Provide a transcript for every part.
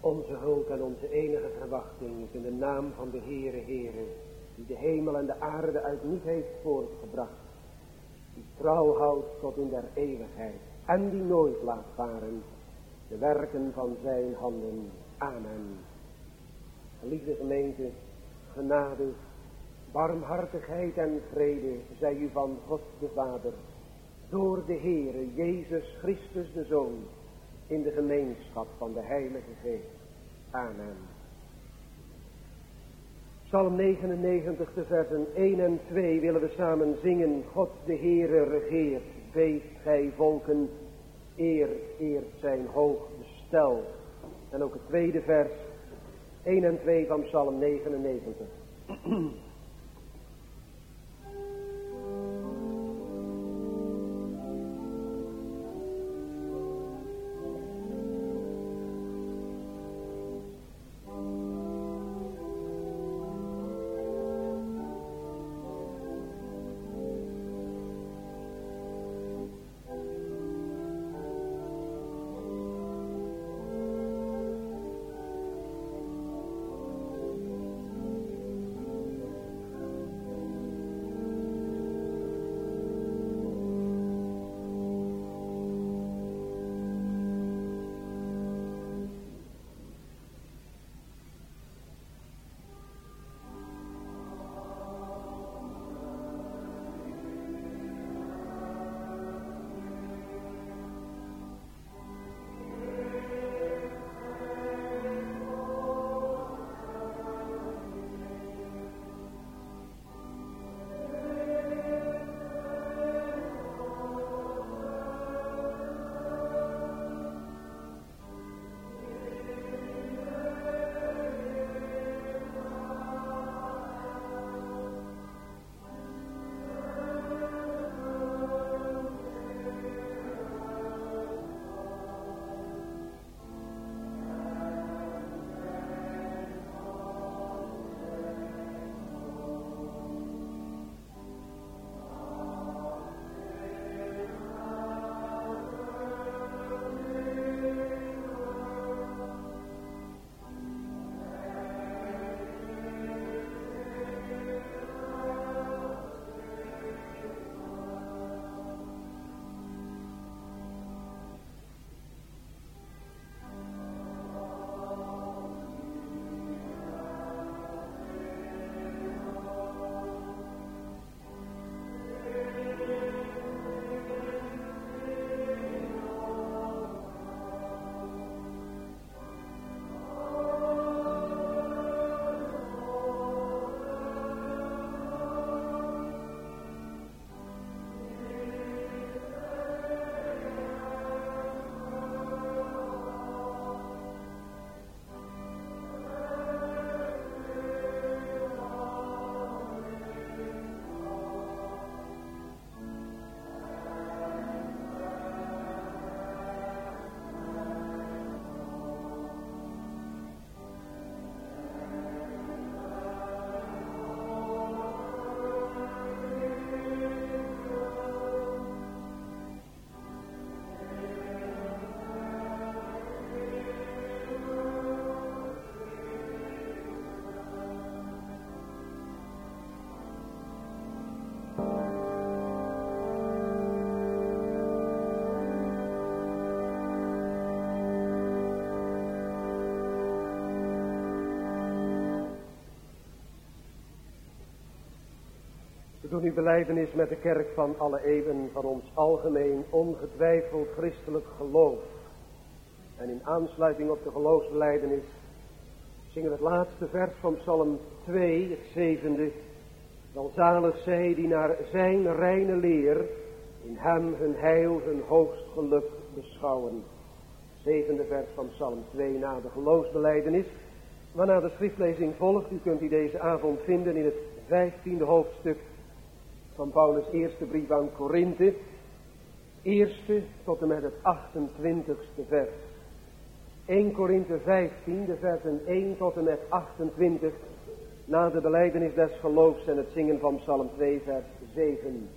Onze hulp en onze enige verwachting is in de naam van de Heere, die de hemel en de aarde uit niet heeft voortgebracht, die trouw houdt tot in der eeuwigheid en die nooit laat varen de werken van zijn handen. Amen. Geliefde gemeente, genade, barmhartigheid en vrede zij u van God de Vader, door de Heere Jezus Christus de Zoon, in de gemeenschap van de Heilige Geest. Amen. Psalm 99, de versen 1 en 2 willen we samen zingen. God de Heere regeert, beeft gij volken, eert zijn hoog bestel. En ook het tweede vers, 1 en 2 van Psalm 99. We doen uw belijdenis met de kerk van alle eeuwen van ons algemeen ongetwijfeld christelijk geloof. En in aansluiting op de geloofsbelijdenis zingen we het laatste vers van Psalm 2, het 7e. Welzalig zij die naar zijn reine leer in hem hun heil, hun hoogst geluk beschouwen. 7e vers van Psalm 2 na de geloofsbelijdenis. Waarna de schriftlezing volgt, u kunt die deze avond vinden in het 15e hoofdstuk van Paulus' eerste brief aan Korinthe, eerste tot en met het 28ste vers. 1 Korinthe 15, de versen 1 tot en met 28, na de belijdenis des geloofs en het zingen van Psalm 2, vers 7.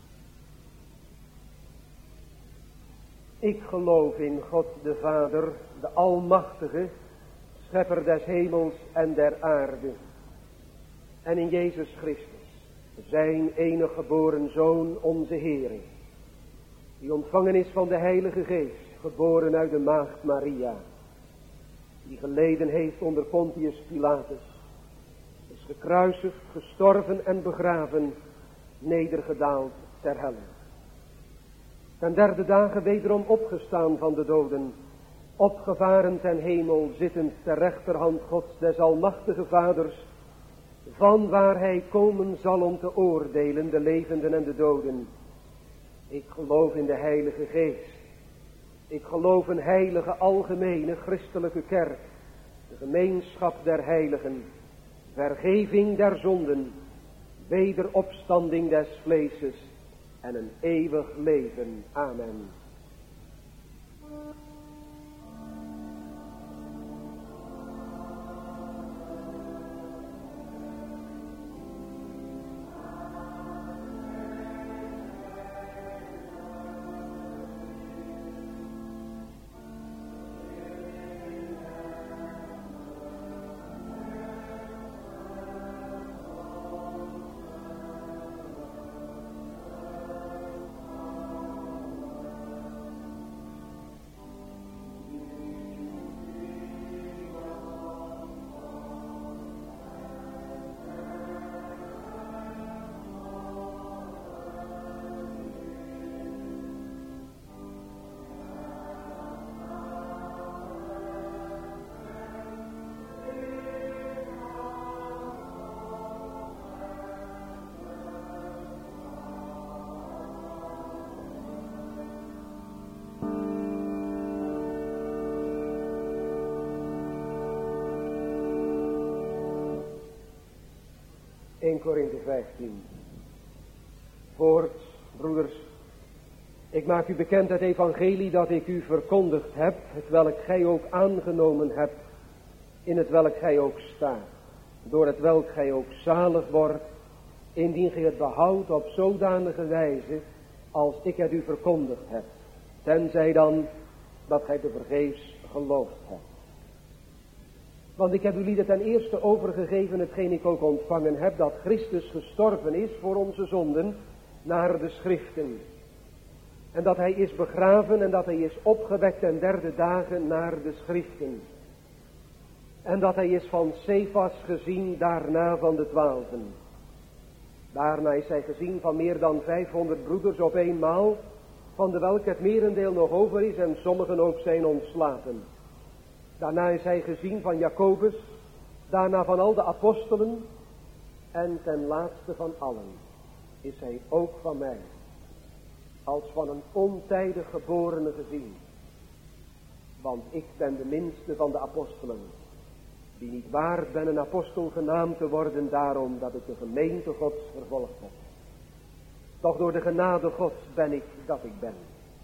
Ik geloof in God de Vader, de Almachtige, Schepper des hemels en der aarde. En in Jezus Christus, zijn enige geboren Zoon, onze Heere, die ontvangen is van de Heilige Geest, geboren uit de maagd Maria, die geleden heeft onder Pontius Pilatus, is gekruisigd, gestorven en begraven, nedergedaald ter helle. Ten derde dagen wederom opgestaan van de doden, opgevaren ten hemel, zittend ter rechterhand Gods des almachtige Vaders, van waar hij komen zal om te oordelen de levenden en de doden. Ik geloof in de Heilige Geest. Ik geloof een heilige, algemene, christelijke kerk, de gemeenschap der heiligen, vergeving der zonden, wederopstanding des vleeses en een eeuwig leven. Amen. Korinthe 15. Voorts, broeders, ik maak u bekend het evangelie dat ik u verkondigd heb, het welk gij ook aangenomen hebt, in het welk gij ook staat, door het welk gij ook zalig wordt, indien gij het behoudt op zodanige wijze, als ik het u verkondigd heb, tenzij dan dat gij te vergeefs geloofd hebt. Want ik heb jullie ten eerste overgegeven, hetgeen ik ook ontvangen heb, dat Christus gestorven is voor onze zonden, naar de schriften. En dat hij is begraven en dat hij is opgewekt ten derde dagen naar de schriften. En dat hij is van Cephas gezien, daarna van de 12. Daarna is hij gezien van meer dan 500 broeders op eenmaal, van de welke het merendeel nog over is en sommigen ook zijn ontslapen. Daarna is hij gezien van Jacobus, daarna van al de apostelen en ten laatste van allen is hij ook van mij, als van een ontijdig geborene gezien. Want ik ben de minste van de apostelen, die niet waard ben een apostel genaamd te worden, daarom dat ik de gemeente Gods vervolgd heb. Doch door de genade Gods ben ik dat ik ben.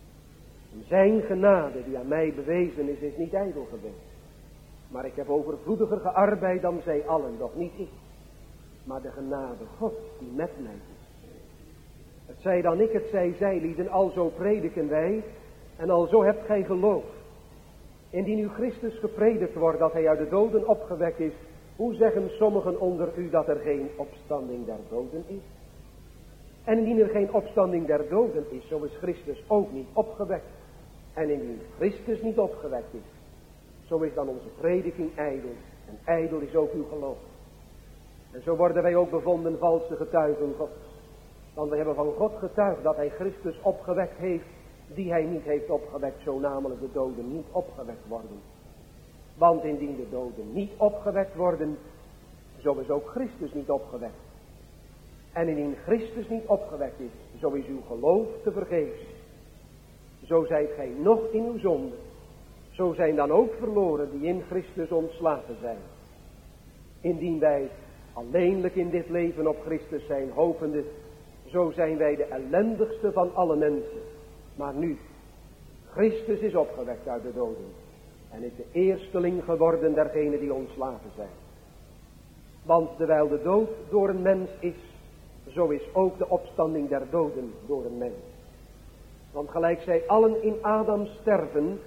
Zijn genade die aan mij bewezen is niet ijdel geweest. Maar ik heb overvloediger gearbeid dan zij allen, doch niet ik. Maar de genade Gods die met mij is. Het zij dan ik, het zij zij, lieden, alzo prediken wij. En alzo hebt gij geloof. Indien u Christus gepredikt wordt dat hij uit de doden opgewekt is, hoe zeggen sommigen onder u dat er geen opstanding der doden is? En indien er geen opstanding der doden is, zo is Christus ook niet opgewekt. En indien Christus niet opgewekt is, zo is dan onze prediking ijdel. En ijdel is ook uw geloof. En zo worden wij ook bevonden valse getuigen Gods. Want wij hebben van God getuigd dat hij Christus opgewekt heeft, die hij niet heeft opgewekt, zo namelijk de doden niet opgewekt worden. Want indien de doden niet opgewekt worden, zo is ook Christus niet opgewekt. En indien Christus niet opgewekt is, zo is uw geloof te vergeefs. Zo zijt gij nog in uw zonde. Zo zijn dan ook verloren die in Christus ontslapen zijn. Indien wij alleenlijk in dit leven op Christus zijn hopende, zo zijn wij de ellendigste van alle mensen. Maar nu, Christus is opgewekt uit de doden en is de eersteling geworden dergenen die ontslapen zijn. Want terwijl de dood door een mens is, zo is ook de opstanding der doden door een mens. Want gelijk zij allen in Adam sterven,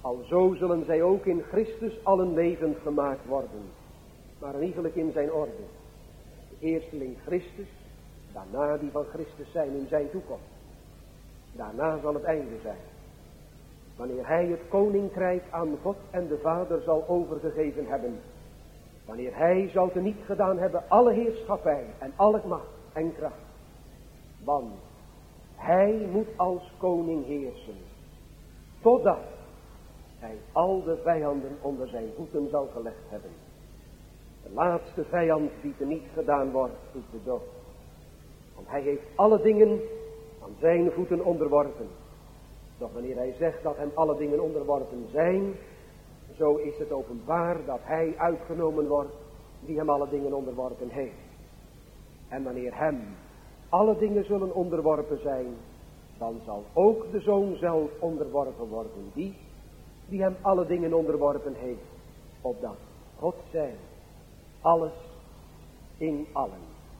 Alzo zullen zij ook in Christus allen levend gemaakt worden, maar iegelijk in zijn orde. De eersteling Christus, daarna die van Christus zijn in zijn toekomst. Daarna zal het einde zijn, wanneer hij het koninkrijk aan God en de Vader zal overgegeven hebben. Wanneer hij zal teniet gedaan hebben alle heerschappij en alle macht en kracht. Want hij moet als koning heersen, totdat hij al de vijanden onder zijn voeten zal gelegd hebben. De laatste vijand die teniet gedaan wordt, is de dood. Want hij heeft alle dingen aan zijn voeten onderworpen. Doch wanneer hij zegt dat hem alle dingen onderworpen zijn, zo is het openbaar dat hij uitgenomen wordt die hem alle dingen onderworpen heeft. En wanneer hem alle dingen zullen onderworpen zijn, dan zal ook de Zoon zelf onderworpen worden, die hem alle dingen onderworpen heeft, opdat God zijn, alles in allen.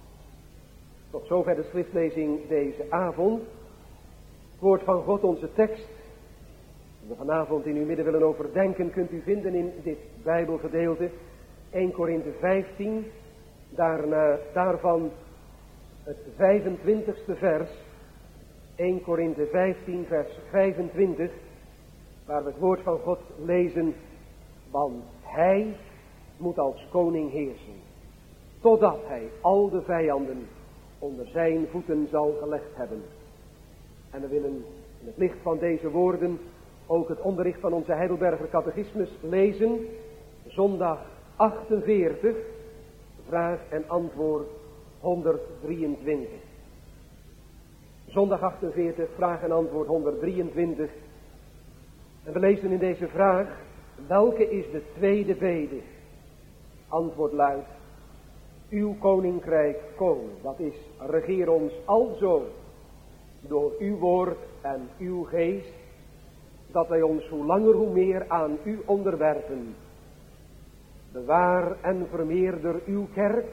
Tot zover de schriftlezing deze avond. Het woord van God, onze tekst, die we vanavond in uw midden willen overdenken, kunt u vinden in dit Bijbelgedeelte, 1 Korinthe 15, daarvan het 25ste vers, 1 Korinthe 15 vers 25, waar we het woord van God lezen, want hij moet als koning heersen, totdat hij al de vijanden onder zijn voeten zal gelegd hebben. En we willen in het licht van deze woorden ook het onderricht van onze Heidelberger Catechismus lezen, zondag 48, vraag en antwoord 123. Zondag 48, vraag en antwoord 123. En we lezen in deze vraag, welke is de tweede bede? Antwoord luidt, uw koninkrijk komen. Dat is, regeer ons alzo door uw woord en uw geest, dat wij ons hoe langer hoe meer aan u onderwerpen. Bewaar en vermeerder uw kerk,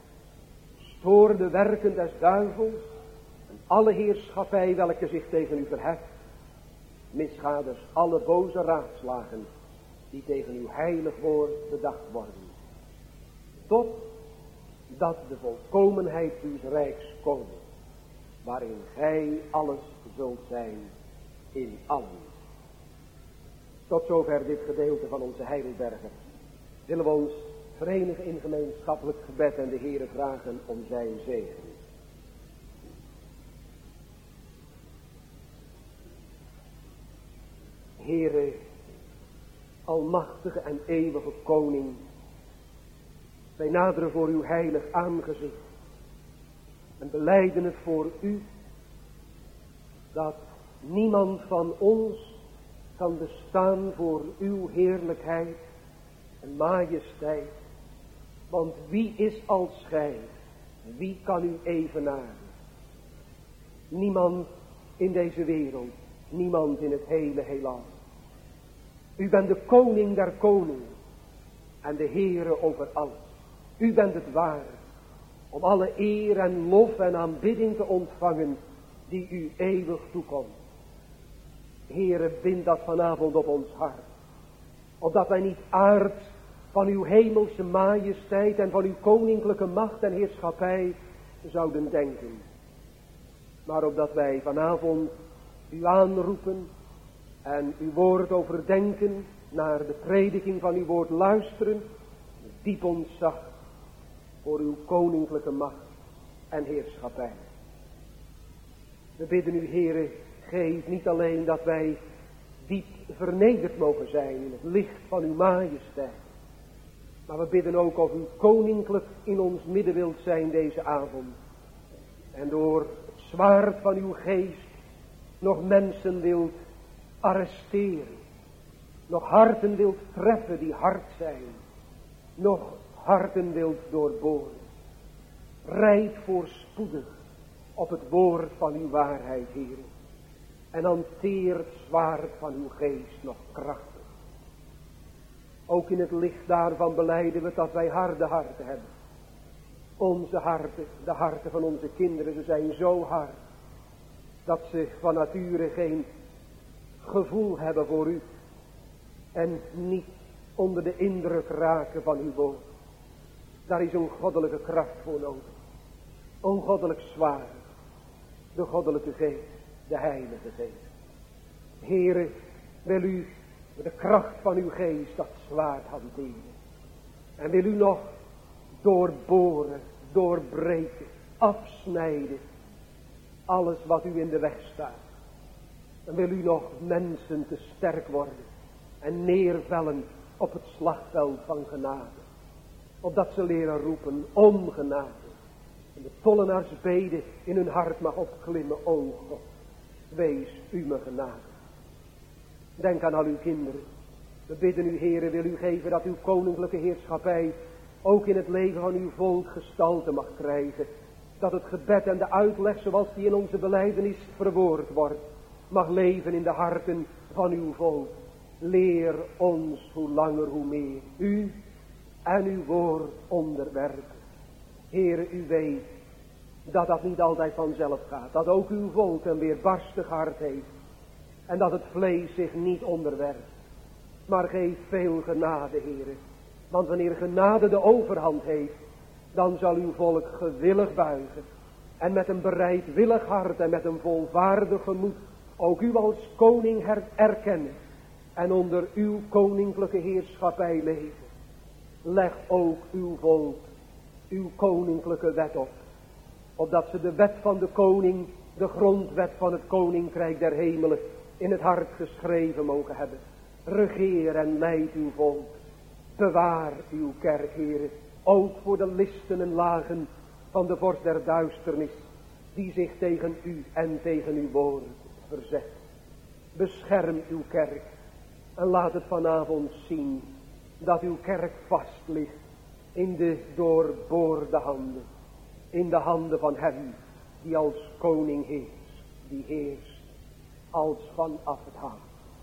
stoor de werken des duivels en alle heerschappij welke zich tegen u verheft. Misgaders alle boze raadslagen die tegen uw heilig woord bedacht worden. Tot dat de volkomenheid uws rijks komen, waarin gij alles zult zijn in allen. Tot zover dit gedeelte van onze Heidelberger. Willen we ons verenigen in gemeenschappelijk gebed en de Heere vragen om zijn zegen. Heere, almachtige en eeuwige koning, wij naderen voor uw heilig aangezicht en belijden het voor u, dat niemand van ons kan bestaan voor uw heerlijkheid en majesteit. Want wie is als gij? Wie kan u evenaren? Niemand in deze wereld, niemand in het hele heelal. U bent de koning der koningen en de Heere over alles. U bent het waar om alle eer en lof en aanbidding te ontvangen die u eeuwig toekomt. Heere, bind dat vanavond op ons hart, opdat wij niet aard van uw hemelse majesteit en van uw koninklijke macht en heerschappij zouden denken, maar opdat wij vanavond u aanroepen en uw woord overdenken, naar de prediking van uw woord luisteren, diep ontzag voor uw koninklijke macht en heerschappij. We bidden u, Heere, geef niet alleen dat wij diep vernederd mogen zijn in het licht van uw majesteit, maar we bidden ook of u koninklijk in ons midden wilt zijn deze avond. En door het zwaard van uw geest nog mensen wilt arresteren. Nog harten wilt treffen die hard zijn. Nog harten wilt doorboren. Rijd voorspoedig op het woord van uw waarheid, Heer. En hanteer het zwaard van uw geest nog krachtig. Ook in het licht daarvan belijden we dat wij harde harten hebben. Onze harten, de harten van onze kinderen, ze zijn zo hard, dat ze van nature geen gevoel hebben voor u. en niet onder de indruk raken van uw woord. Daar is een goddelijke kracht voor nodig. Ongoddelijk zwaar. De goddelijke geest, de heilige geest. Heere, wil u met de kracht van uw geest dat zwaard hanteren. En wil u nog doorboren, doorbreken, afsnijden. Alles wat u in de weg staat. En wil u nog mensen te sterk worden. En neervellen op het slagveld van genade. Opdat ze leren roepen om genade. En de tollenaarsbede in hun hart mag opklimmen. O God, wees u me genade. Denk aan al uw kinderen. We bidden u, Heere, wil u geven dat uw koninklijke heerschappij ook in het leven van uw volk gestalte mag krijgen. Dat het gebed en de uitleg zoals die in onze belijdenis verwoord wordt, mag leven in de harten van uw volk. Leer ons hoe langer hoe meer u en uw woord onderwerpen. Heere, u weet dat dat niet altijd vanzelf gaat. Dat ook uw volk een weerbarstig hart heeft. En dat het vlees zich niet onderwerpt. Maar geef veel genade, Heere. Want wanneer genade de overhand heeft, dan zal uw volk gewillig buigen. En met een bereidwillig hart en met een volvaardig gemoed ook u als koning erkennen. En onder uw koninklijke heerschappij leven. Leg ook uw volk uw koninklijke wet op. Opdat ze de wet van de koning, de grondwet van het koninkrijk der hemelen, in het hart geschreven mogen hebben. Regeer en leid uw volk. Bewaar uw kerk, Heere. Ook voor de listen en lagen van de vorst der duisternis. Die zich tegen u en tegen uw woord verzet. Bescherm uw kerk. En laat het vanavond zien dat uw kerk vast ligt in de doorboorde handen. In de handen van hem die als koning heerst. Die heerst als vanaf het hart.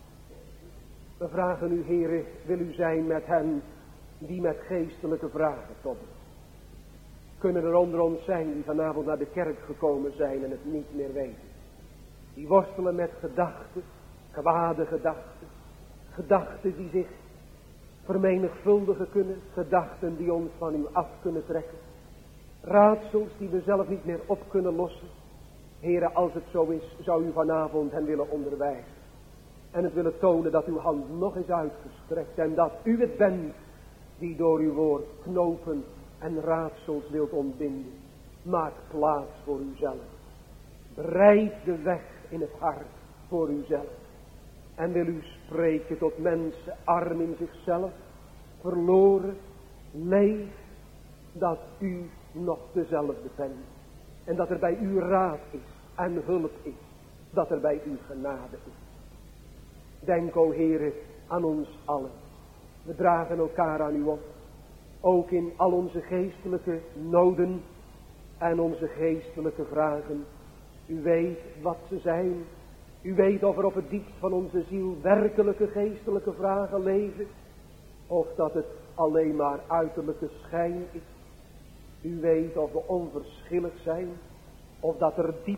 We vragen u, Heere, wil u zijn met hen die met geestelijke vragen tobben. Kunnen er onder ons zijn die vanavond naar de kerk gekomen zijn en het niet meer weten. Die worstelen met gedachten, kwade gedachten. Gedachten die zich vermenigvuldigen kunnen. Gedachten die ons van u af kunnen trekken. Raadsels die we zelf niet meer op kunnen lossen. Heere, als het zo is, zou u vanavond hen willen onderwijzen. En het willen tonen dat uw hand nog is uitgestrekt. En dat u het bent die door uw woord knopen en raadsels wilt ontbinden. Maak plaats voor uzelf. Bereid de weg in het hart voor uzelf. En wil u spreken tot mensen arm in zichzelf, verloren, leeg, dat u nog dezelfde bent. En dat er bij u raad is en hulp is. Dat er bij u genade is. Denk, o Heere, aan ons allen. We dragen elkaar aan u op. Ook in al onze geestelijke noden en onze geestelijke vragen. U weet wat ze zijn. U weet of er op het diepst van onze ziel werkelijke geestelijke vragen leven. Of dat het alleen maar uiterlijke schijn is. U weet of we onverschillig zijn. Of dat er diep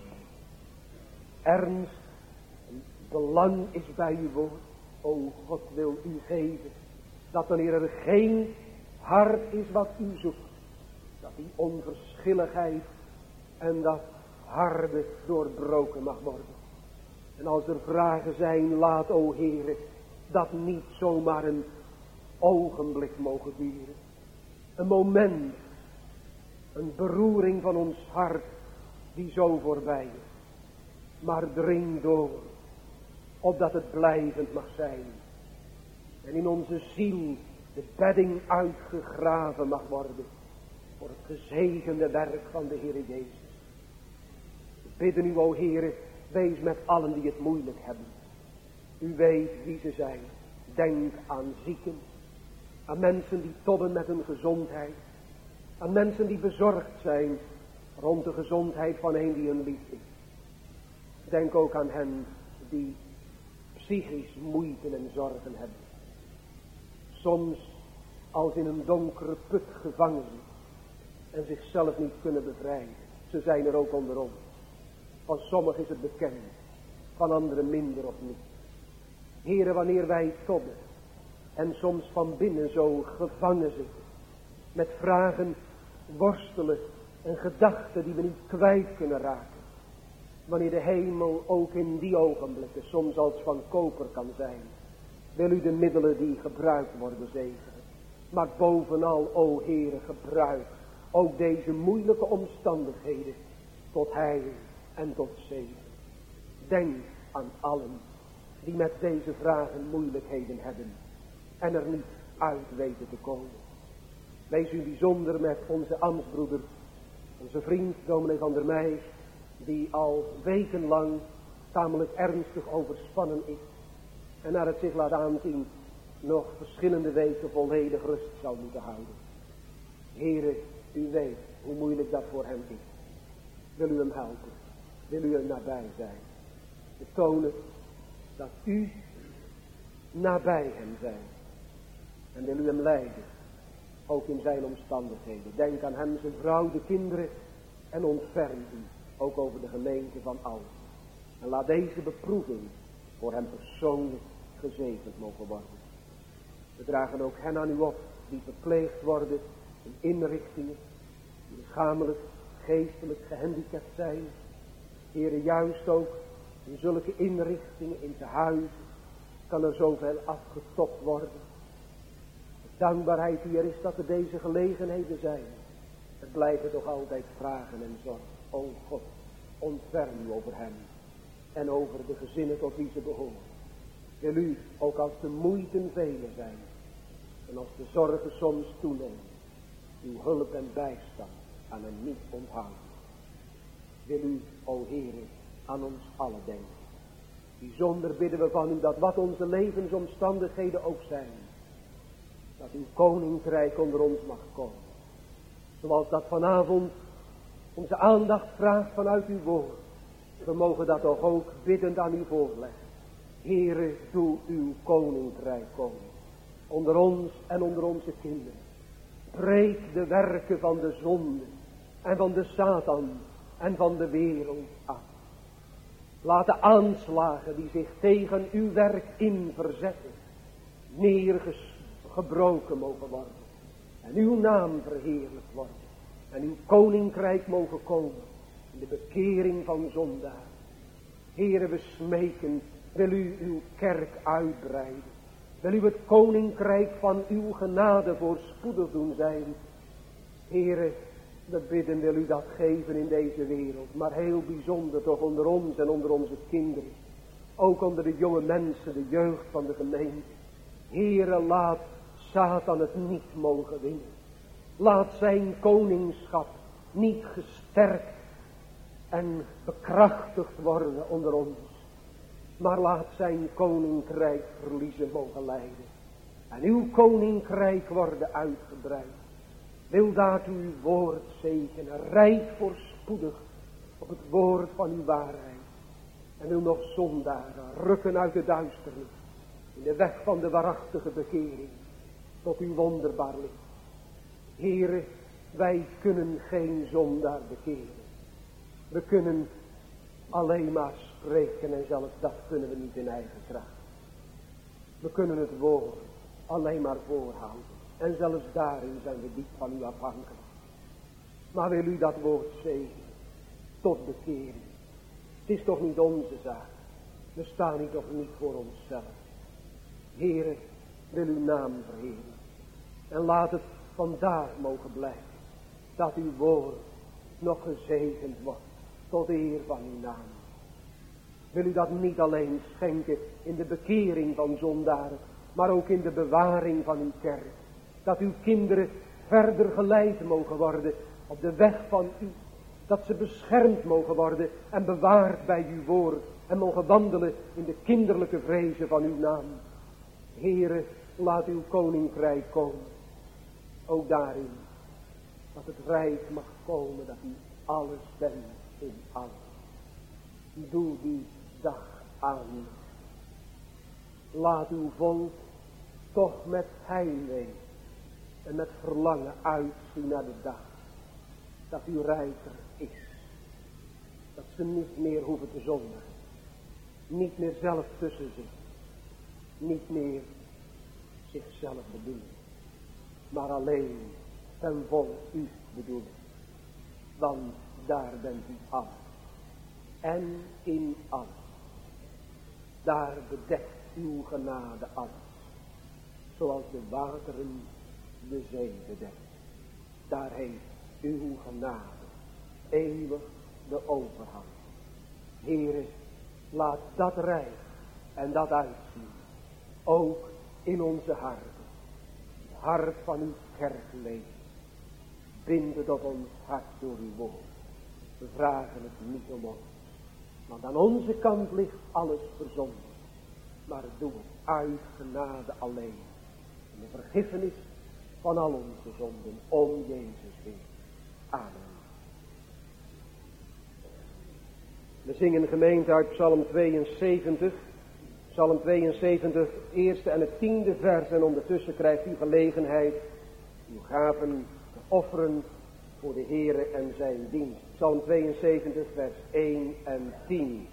ernst en belang is bij uw woord. O God, wil u geven dat wanneer er geen hart is wat u zoekt, dat die onverschilligheid en dat harde doorbroken mag worden. En als er vragen zijn, laat, o Heere, dat niet zomaar een ogenblik mogen duren. Een moment, een beroering van ons hart die zo voorbij is. Maar dring door, opdat het blijvend mag zijn. En in onze ziel de bedding uitgegraven mag worden voor het gezegende werk van de Heere Jezus. We bidden u, o Heere, wees met allen die het moeilijk hebben. U weet wie ze zijn. Denk aan zieken, aan mensen die tobben met hun gezondheid, aan mensen die bezorgd zijn rond de gezondheid van een die hun lief is. Denk ook aan hen die psychisch moeite en zorgen hebben. Soms als in een donkere put gevangen en zichzelf niet kunnen bevrijden. Ze zijn er ook onder ons. Van sommigen is het bekend, van anderen minder of niet. Heere, wanneer wij tobben en soms van binnen zo gevangen zitten. Met vragen worstelen en gedachten die we niet kwijt kunnen raken. Wanneer de hemel ook in die ogenblikken soms als van koper kan zijn. Wil u de middelen die gebruikt worden zegenen. Maar bovenal, o Heere, gebruik ook deze moeilijke omstandigheden tot heil en tot zegen. Denk aan allen die met deze vragen moeilijkheden hebben en er niet uit weten te komen. Wees u bijzonder met onze ambtsbroeder, onze vriend dominee Van der Meij, die al wekenlang tamelijk ernstig overspannen is en naar het zich laat aanzien nog verschillende weken volledig rust zal moeten houden. Heere, u weet hoe moeilijk dat voor hem is. Wil u hem helpen? Wil u hem nabij zijn? Betonen dat u nabij hem bent. En wil u hem leiden, ook in zijn omstandigheden. Denk aan hem, zijn vrouw, de kinderen en ontferm u, ook over de gemeente van allen. En laat deze beproeving voor hem persoonlijk gezegend mogen worden. We dragen ook hen aan u op die verpleegd worden in inrichtingen, die lichamelijk, geestelijk gehandicapt zijn. Heere, juist ook in zulke inrichtingen, in tehuizen, kan er zoveel afgetopt worden. De dankbaarheid die er is dat er deze gelegenheden zijn. Het blijven toch altijd vragen en zorgen. O God, ontferm u over hen en over de gezinnen tot wie ze behoren. Wil u, ook als de moeiten vele zijn en als de zorgen soms toenemen, uw hulp en bijstand aan hen niet onthouden. Wil u, o Heere, aan ons allen denken. Bijzonder bidden we van u dat wat onze levensomstandigheden ook zijn, dat uw koninkrijk onder ons mag komen. Zoals dat vanavond onze aandacht vraagt vanuit uw woord. We mogen dat toch ook biddend aan u voorleggen. Heere, doe uw koninkrijk komen. Onder ons en onder onze kinderen. Breek de werken van de zonde en van de Satan en van de wereld af. Laat de aanslagen die zich tegen uw werk in verzetten, neergebroken mogen worden. En uw naam verheerlijkt worden. En uw koninkrijk mogen komen in de bekering van zondaar. Heere, we smeken, wil u uw kerk uitbreiden. Wil u het koninkrijk van uw genade voorspoedig doen zijn. Heere, we bidden, wil u dat geven in deze wereld. Maar heel bijzonder toch onder ons en onder onze kinderen. Ook onder de jonge mensen, de jeugd van de gemeente. Heere, laat Satan het niet mogen winnen. Laat zijn koningschap niet gesterkt en bekrachtigd worden onder ons. Maar laat zijn koninkrijk verliezen mogen leiden. En uw koninkrijk worden uitgebreid. Wil daartoe uw woord zegenen, rijk voorspoedig op het woord van uw waarheid. En wil nog zondaren rukken uit de duisternis in de weg van de waarachtige bekering tot uw wonderbaar licht. Heere, wij kunnen geen zondaar bekeren. We kunnen alleen maar spreken en zelfs dat kunnen we niet in eigen kracht. We kunnen het woord alleen maar voorhouden. En zelfs daarin zijn we diep van u afhankelijk. Maar wil u dat woord zegenen tot bekering. Het is toch niet onze zaak. We staan hier toch niet voor onszelf. Heere, wil uw naam verheerlijken. En laat het vandaag mogen blijven. Dat uw woord nog gezegend wordt. Tot eer van uw naam. Wil u dat niet alleen schenken in de bekering van zondaren. Maar ook in de bewaring van uw kerk. Dat uw kinderen verder geleid mogen worden op de weg van u. Dat ze beschermd mogen worden en bewaard bij uw woord. En mogen wandelen in de kinderlijke vrezen van uw naam. Heere, laat uw koninkrijk komen. Ook daarin. Dat het rijk mag komen. Dat u alles bent in alles. Doe die dag aan. Laat uw volk toch met heimwee en met verlangen uitzien naar de dag dat uw rijk er is. Dat ze niet meer hoeven te zondigen. Niet meer zelf tussen zich. Niet meer zichzelf bedoelen, maar alleen ten volle u bedoelen. Want daar bent u alles. En in alles. Daar bedekt uw genade alles. Zoals de wateren de zee bedekt. Daar heeft uw genade eeuwig de overhand. Heere, laat dat rijk en dat uitzien. Ook in onze harten. Het hart van uw kerkleven. Bind het op ons hart door uw woord. We vragen het niet om ons. Want aan onze kant ligt alles verzonden. Maar doe het uit genade alleen. En de vergiffenis van al onze zonden. Om Jezus wil. Amen. We zingen gemeente uit Psalm 72. Psalm 72, het eerste en het 10e vers. En ondertussen krijgt u gelegenheid uw gaven te offeren voor de Heere en zijn dienst. Psalm 72, vers 1 en 10.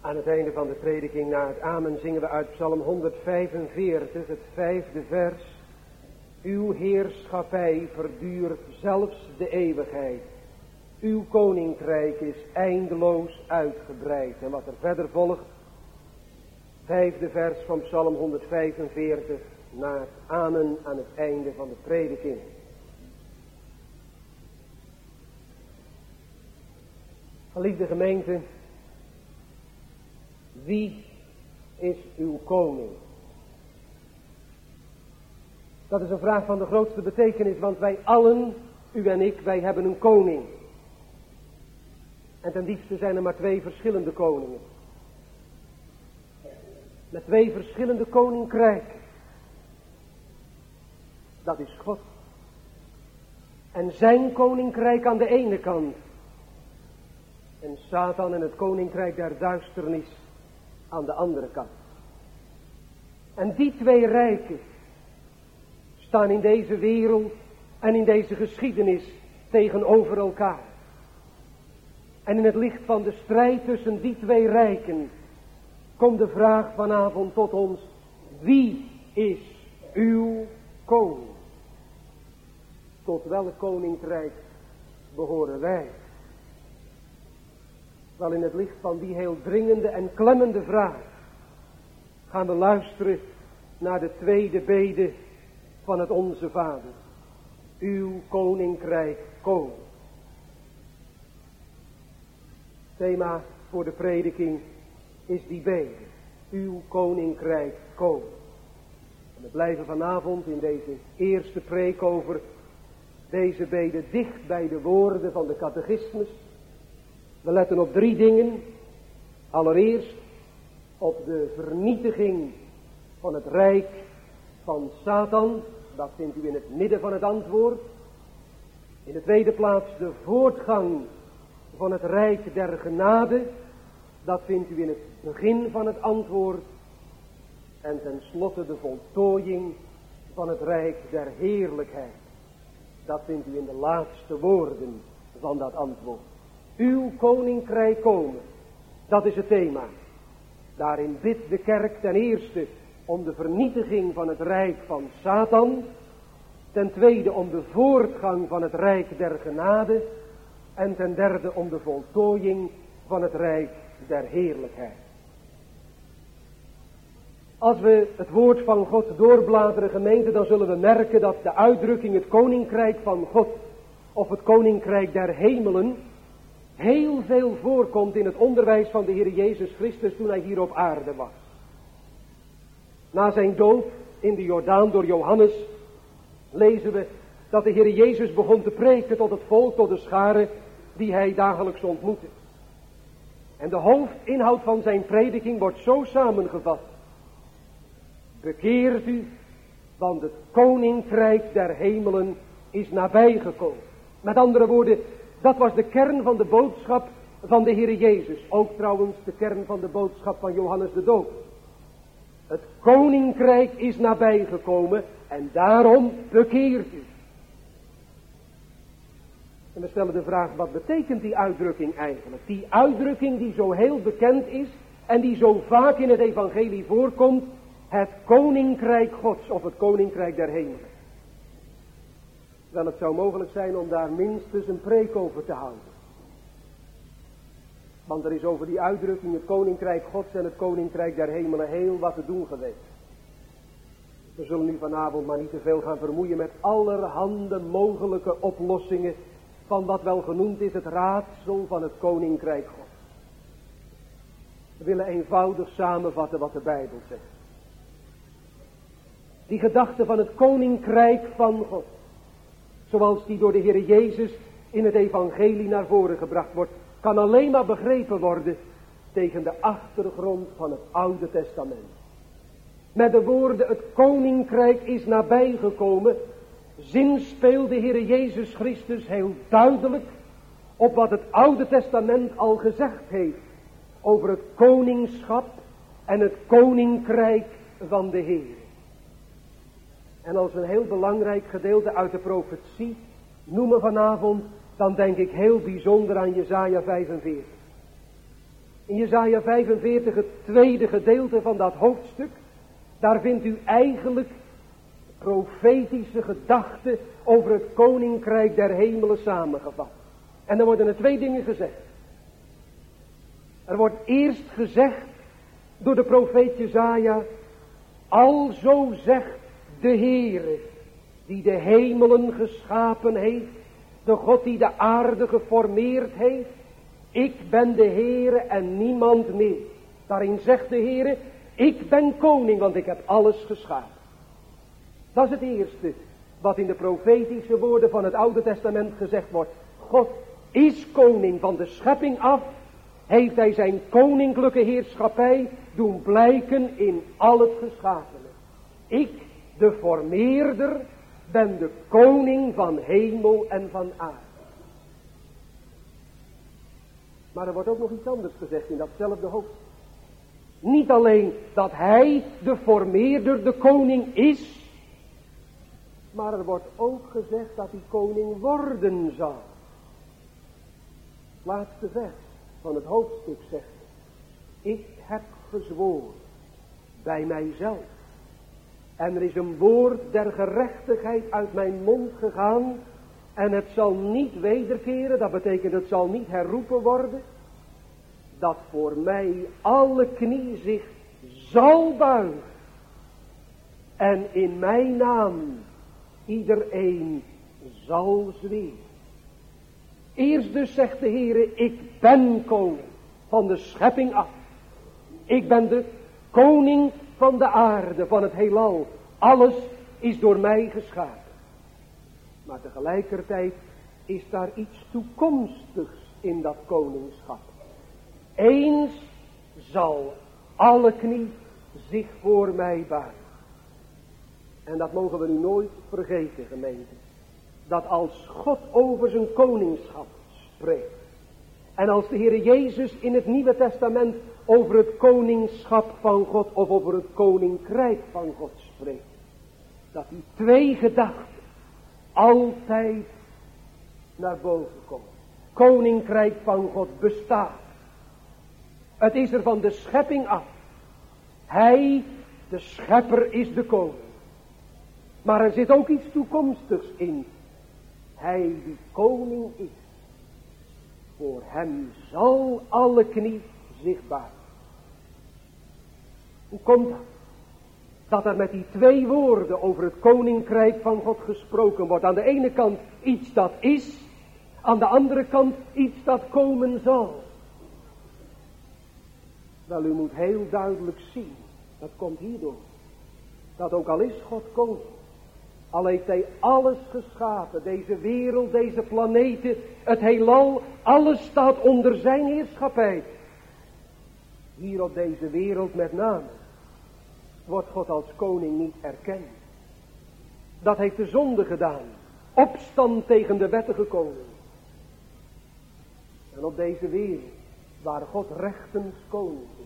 Aan het einde van de prediking na het amen zingen we uit Psalm 145, het 5e vers. Uw heerschappij verduurt zelfs de eeuwigheid. Uw koninkrijk is eindeloos uitgebreid. En wat er verder volgt, 5e vers van Psalm 145, na het amen aan het einde van de prediking. Geliefde gemeente, wie is uw koning? Dat is een vraag van de grootste betekenis, want wij allen, u en ik, wij hebben een koning. En ten diepste zijn er maar 2 verschillende koningen. Met 2 verschillende koninkrijken. Dat is God. En zijn koninkrijk aan de ene kant. En Satan en het koninkrijk der duisternis aan de andere kant. En die 2 rijken staan in deze wereld en in deze geschiedenis tegenover elkaar. En in het licht van de strijd tussen die 2 rijken komt de vraag vanavond tot ons: wie is uw koning? Tot welk koninkrijk behoren wij? Wel, in het licht van die heel dringende en klemmende vraag gaan we luisteren naar de tweede bede van het Onze Vader. Uw koninkrijk komen. Thema voor de prediking is die bede. Uw koninkrijk komen. En we blijven vanavond in deze eerste preek over deze bede dicht bij de woorden van de catechismus. We letten op 3 dingen. Allereerst op de vernietiging van het rijk van Satan. Dat vindt u in het midden van het antwoord. In de tweede plaats de voortgang van het rijk der genade. Dat vindt u in het begin van het antwoord. En tenslotte de voltooiing van het rijk der heerlijkheid. Dat vindt u in de laatste woorden van dat antwoord. Uw koninkrijk komen. Dat is het thema. Daarin bidt de kerk ten eerste om de vernietiging van het rijk van Satan. Ten tweede om de voortgang van het rijk der genade. En ten derde om de voltooiing van het rijk der heerlijkheid. Als we het woord van God doorbladeren, gemeente, dan zullen we merken dat de uitdrukking het koninkrijk van God of het koninkrijk der hemelen heel veel voorkomt in het onderwijs van de Heer Jezus Christus toen hij hier op aarde was. Na zijn doop in de Jordaan door Johannes lezen we dat de Heer Jezus begon te preken tot het volk, tot de scharen die hij dagelijks ontmoette. En de hoofdinhoud van zijn prediking wordt zo samengevat. Bekeert u, want het koninkrijk der hemelen is nabijgekomen. Met andere woorden, dat was de kern van de boodschap van de Heer Jezus. Ook trouwens de kern van de boodschap van Johannes de Doper. Het koninkrijk is nabijgekomen en daarom bekeert u. En we stellen de vraag, wat betekent die uitdrukking eigenlijk? Die uitdrukking die zo heel bekend is en die zo vaak in het evangelie voorkomt. Het koninkrijk Gods of het koninkrijk der hemelen. Wel, het zou mogelijk zijn om daar minstens een preek over te houden. Want er is over die uitdrukking het koninkrijk Gods en het koninkrijk der hemelen heel wat te doen geweest. We zullen nu vanavond maar niet te veel gaan vermoeien met allerhande mogelijke oplossingen van wat wel genoemd is het raadsel van het koninkrijk Gods. We willen eenvoudig samenvatten wat de Bijbel zegt. Die gedachte van het koninkrijk van God, zoals die door de Heer Jezus in het evangelie naar voren gebracht wordt, kan alleen maar begrepen worden tegen de achtergrond van het Oude Testament. Met de woorden het koninkrijk is nabijgekomen, zinspeelt de Heer Jezus Christus heel duidelijk op wat het Oude Testament al gezegd heeft over het koningschap en het koninkrijk van de Heer. En als een heel belangrijk gedeelte uit de profetie noemen vanavond, dan denk ik heel bijzonder aan Jesaja 45. In Jesaja 45, het tweede gedeelte van dat hoofdstuk, daar vindt u eigenlijk profetische gedachten over het koninkrijk der hemelen samengevat. En dan worden er twee dingen gezegd. Er wordt eerst gezegd door de profeet Jesaja: alzo zegt de Heere, die de hemelen geschapen heeft, de God die de aarde geformeerd heeft. Ik ben de Heere en niemand meer. Daarin zegt de Heere: ik ben koning, want ik heb alles geschapen. Dat is het eerste wat in de profetische woorden van het Oude Testament gezegd wordt. God is koning. Van de schepping af heeft hij zijn koninklijke heerschappij doen blijken in al het geschapene. Ik, de formeerder, ben de koning van hemel en van aarde. Maar er wordt ook nog iets anders gezegd in datzelfde hoofdstuk. Niet alleen dat hij, de formeerder, de koning is, maar er wordt ook gezegd dat hij koning worden zal. Het laatste vers van het hoofdstuk zegt: ik heb gezworen bij mijzelf. En er is een woord der gerechtigheid uit mijn mond gegaan. En het zal niet wederkeren, dat betekent het zal niet herroepen worden. Dat voor mij alle knie zich zal buigen. En in mijn naam iedereen zal zweren. Eerst dus zegt de Heere: ik ben koning van de schepping af. Ik ben de koning van de aarde, van het heelal. Alles is door mij geschapen. Maar tegelijkertijd is daar iets toekomstigs in dat koningschap. Eens zal alle knie zich voor mij buigen. En dat mogen we nu nooit vergeten, gemeente. Dat als God over zijn koningschap spreekt. En als de Heer Jezus in het Nieuwe Testament over het koningschap van God of over het koninkrijk van God spreekt. Dat die twee gedachten altijd naar boven komen. Koninkrijk van God bestaat. Het is er van de schepping af. Hij, de schepper, is de koning. Maar er zit ook iets toekomstigs in. Hij die koning is. Voor hem zal alle knie zich buigen. Hoe komt dat? Dat er met die twee woorden over het koninkrijk van God gesproken wordt. Aan de ene kant iets dat is. Aan de andere kant iets dat komen zal. Wel, u moet heel duidelijk zien. Dat komt hierdoor. Dat ook al is God koning. Al heeft hij alles geschapen. Deze wereld, deze planeten, het heelal. Alles staat onder zijn heerschappij. Hier op deze wereld met name. Wordt God als koning niet erkend. Dat heeft de zonde gedaan. Opstand tegen de wettige koning. En op deze wereld, waar God rechtens koning is,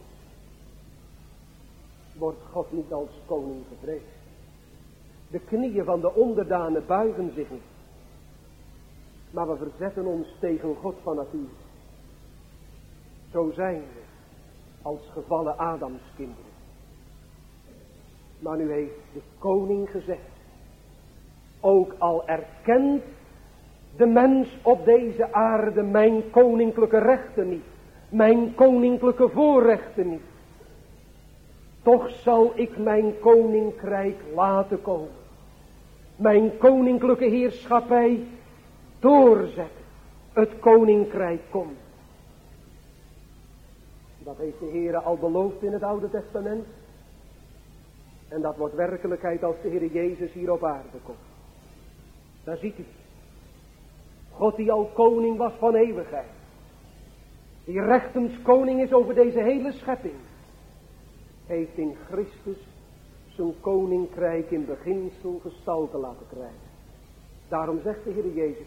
wordt God niet als koning gevreesd. De knieën van de onderdanen buigen zich niet. Maar we verzetten ons tegen God van natuur. Zo zijn we als gevallen Adamskinderen. Maar nu heeft de koning gezegd, ook al erkent de mens op deze aarde mijn koninklijke rechten niet, mijn koninklijke voorrechten niet, toch zal ik mijn koninkrijk laten komen. Mijn koninklijke heerschappij doorzetten. Het koninkrijk komt. Dat heeft de Heer al beloofd in het Oude Testament. En dat wordt werkelijkheid als de Heer Jezus hier op aarde komt. Daar ziet u. God die al koning was van eeuwigheid. Die rechtens koning is over deze hele schepping. Heeft in Christus zijn koninkrijk in beginsel gestalte laten krijgen. Daarom zegt de Heer Jezus: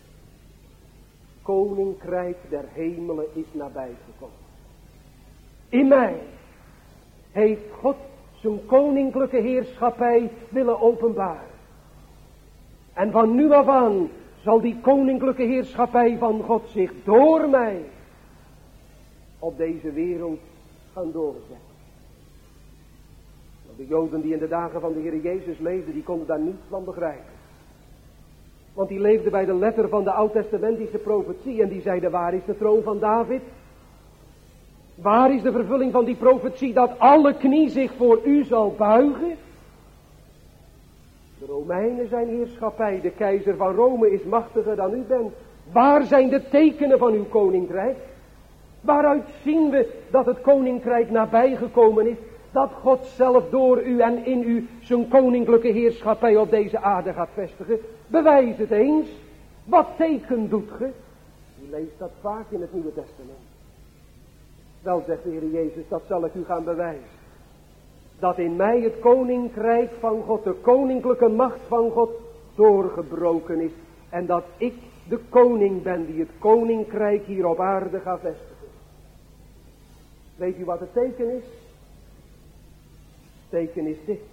koninkrijk der hemelen is nabij gekomen. In mij heeft God zijn koninklijke heerschappij willen openbaren. En van nu af aan zal die koninklijke heerschappij van God zich door mij op deze wereld gaan doorzetten. De Joden die in de dagen van de Heer Jezus leefden, die konden daar niets van begrijpen. Want die leefden bij de letter van de oud-testamentische profetie en die zeiden, waar is de troon van David? Waar is de vervulling van die profetie dat alle knie zich voor u zal buigen? De Romeinen zijn heerschappij, de keizer van Rome is machtiger dan u bent. Waar zijn de tekenen van uw koninkrijk? Waaruit zien we dat het koninkrijk nabijgekomen is? Dat God zelf door u en in u zijn koninklijke heerschappij op deze aarde gaat vestigen. Bewijs het eens. Wat teken doet ge? U leest dat vaak in het Nieuwe Testament. Wel, zegt de Heer Jezus, dat zal ik u gaan bewijzen. Dat in mij het koninkrijk van God, de koninklijke macht van God, doorgebroken is. En dat ik de koning ben die het koninkrijk hier op aarde gaat vestigen. Weet u wat het teken is? Het teken is dit.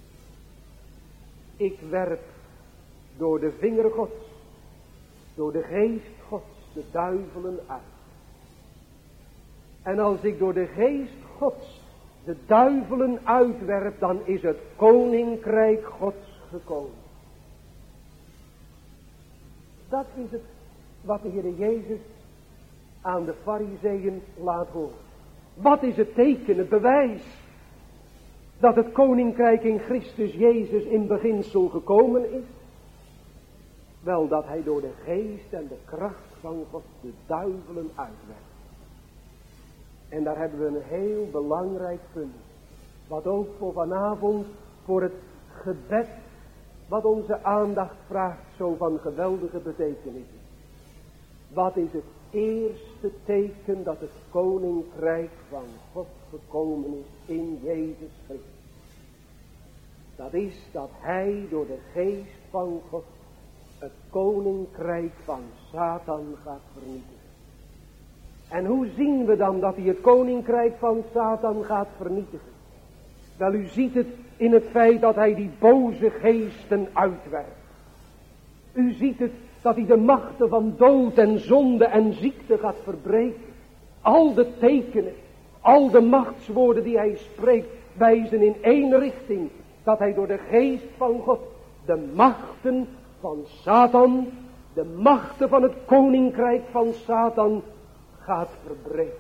Ik werp door de vinger Gods, door de geest Gods, de duivelen uit. En als ik door de geest Gods de duivelen uitwerp, dan is het koninkrijk Gods gekomen. Dat is het wat de Heer Jezus aan de Farizeeën laat horen. Wat is het teken, het bewijs dat het koninkrijk in Christus Jezus in beginsel gekomen is? Wel, dat hij door de geest en de kracht van God de duivelen uitwerpt. En daar hebben we een heel belangrijk punt. Wat ook voor vanavond, voor het gebed, wat onze aandacht vraagt, zo van geweldige betekenis is. Wat is het eerste teken dat het koninkrijk van God gekomen is in Jezus Christus? Dat is dat hij door de geest van God het koninkrijk van Satan gaat vernietigen. En hoe zien we dan dat hij het koninkrijk van Satan gaat vernietigen? Wel, u ziet het in het feit dat hij die boze geesten uitwerpt. U ziet het dat hij de machten van dood en zonde en ziekte gaat verbreken. Al de tekenen, al de machtswoorden die hij spreekt, wijzen in één richting. Dat hij door de geest van God de machten van Satan, de machten van het koninkrijk van Satan gaat verbreken.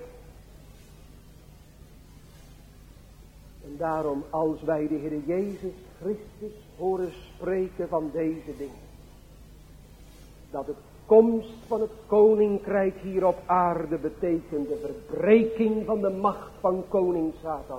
En daarom, als wij de Heer Jezus Christus horen spreken van deze dingen, dat het komst van het koninkrijk hier op aarde betekent de verbreking van de macht van koning Satan,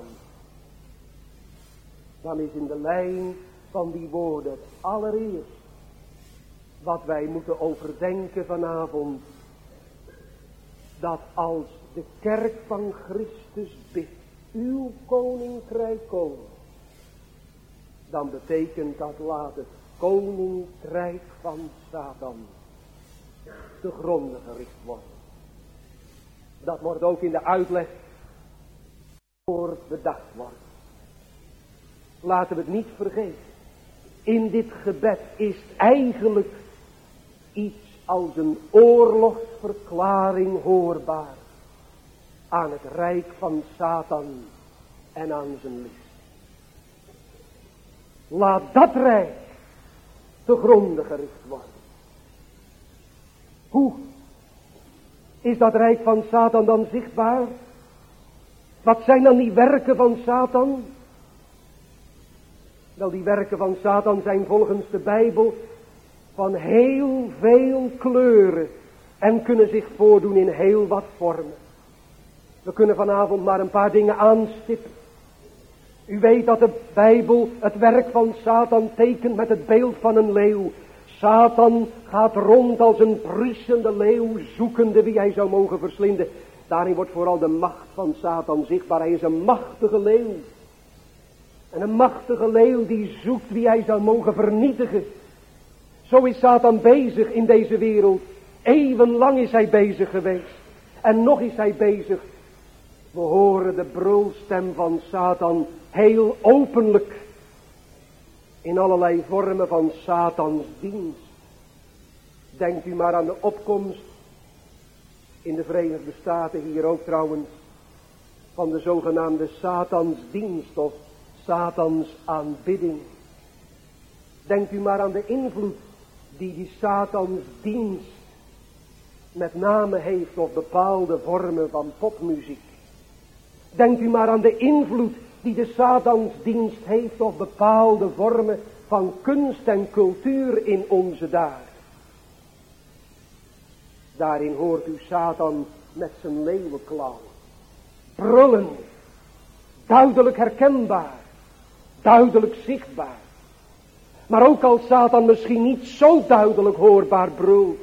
dan is in de lijn van die woorden het allereerst wat wij moeten overdenken vanavond, dat als de kerk van Christus bidt, uw koninkrijk komen, dan betekent dat laat het koninkrijk van Satan te gronden gericht worden. Dat wordt ook in de uitleg voor bedacht worden. Laten we het niet vergeten. In dit gebed is eigenlijk iets als een oorlogsverklaring hoorbaar aan het rijk van Satan en aan zijn list. Laat dat rijk te gronden gericht worden. Hoe is dat rijk van Satan dan zichtbaar? Wat zijn dan die werken van Satan? Wel, die werken van Satan zijn volgens de Bijbel van heel veel kleuren en kunnen zich voordoen in heel wat vormen. We kunnen vanavond maar een paar dingen aanstippen. U weet dat de Bijbel het werk van Satan tekent met het beeld van een leeuw. Satan gaat rond als een bruisende leeuw, zoekende wie hij zou mogen verslinden. Daarin wordt vooral de macht van Satan zichtbaar. Hij is een machtige leeuw. En een machtige leeuw die zoekt wie hij zou mogen vernietigen. Zo is Satan bezig in deze wereld. Eeuwenlang is hij bezig geweest. En nog is hij bezig. We horen de brulstem van Satan heel openlijk. In allerlei vormen van Satans dienst. Denkt u maar aan de opkomst in de Verenigde Staten, hier ook trouwens, van de zogenaamde Satansdienst of Satansaanbidding. Denkt u maar aan de invloed die Satansdienst met name heeft op bepaalde vormen van popmuziek. Denkt u maar aan de invloed die de Satansdienst heeft op bepaalde vormen van kunst en cultuur in onze dagen. Daarin hoort u Satan met zijn leeuwenklauwen. Brullen, duidelijk herkenbaar, duidelijk zichtbaar. Maar ook als Satan misschien niet zo duidelijk hoorbaar brult,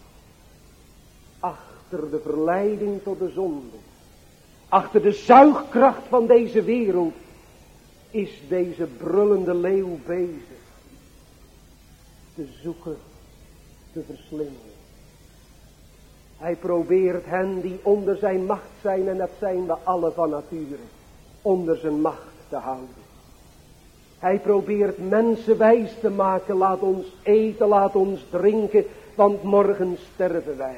achter de verleiding tot de zonde, achter de zuigkracht van deze wereld, is deze brullende leeuw bezig te zoeken, te verslinden. Hij probeert hen die onder zijn macht zijn, en dat zijn we alle van nature, onder zijn macht te houden. Hij probeert mensen wijs te maken, laat ons eten, laat ons drinken, want morgen sterven wij.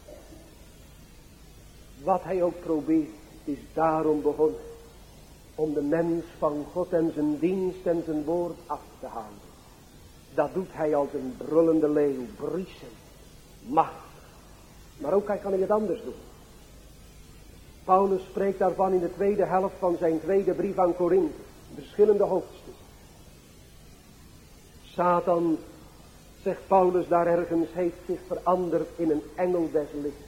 Wat hij ook probeert, is daarom begonnen, om de mens van God en zijn dienst en zijn woord af te houden. Dat doet hij als een brullende leeuw, briesend, macht. Maar ook hij kan het anders doen. Paulus spreekt daarvan in de tweede helft van zijn tweede brief aan Korinthe. Verschillende hoofdstukken. Satan, zegt Paulus daar ergens, heeft zich veranderd in een engel des lichts.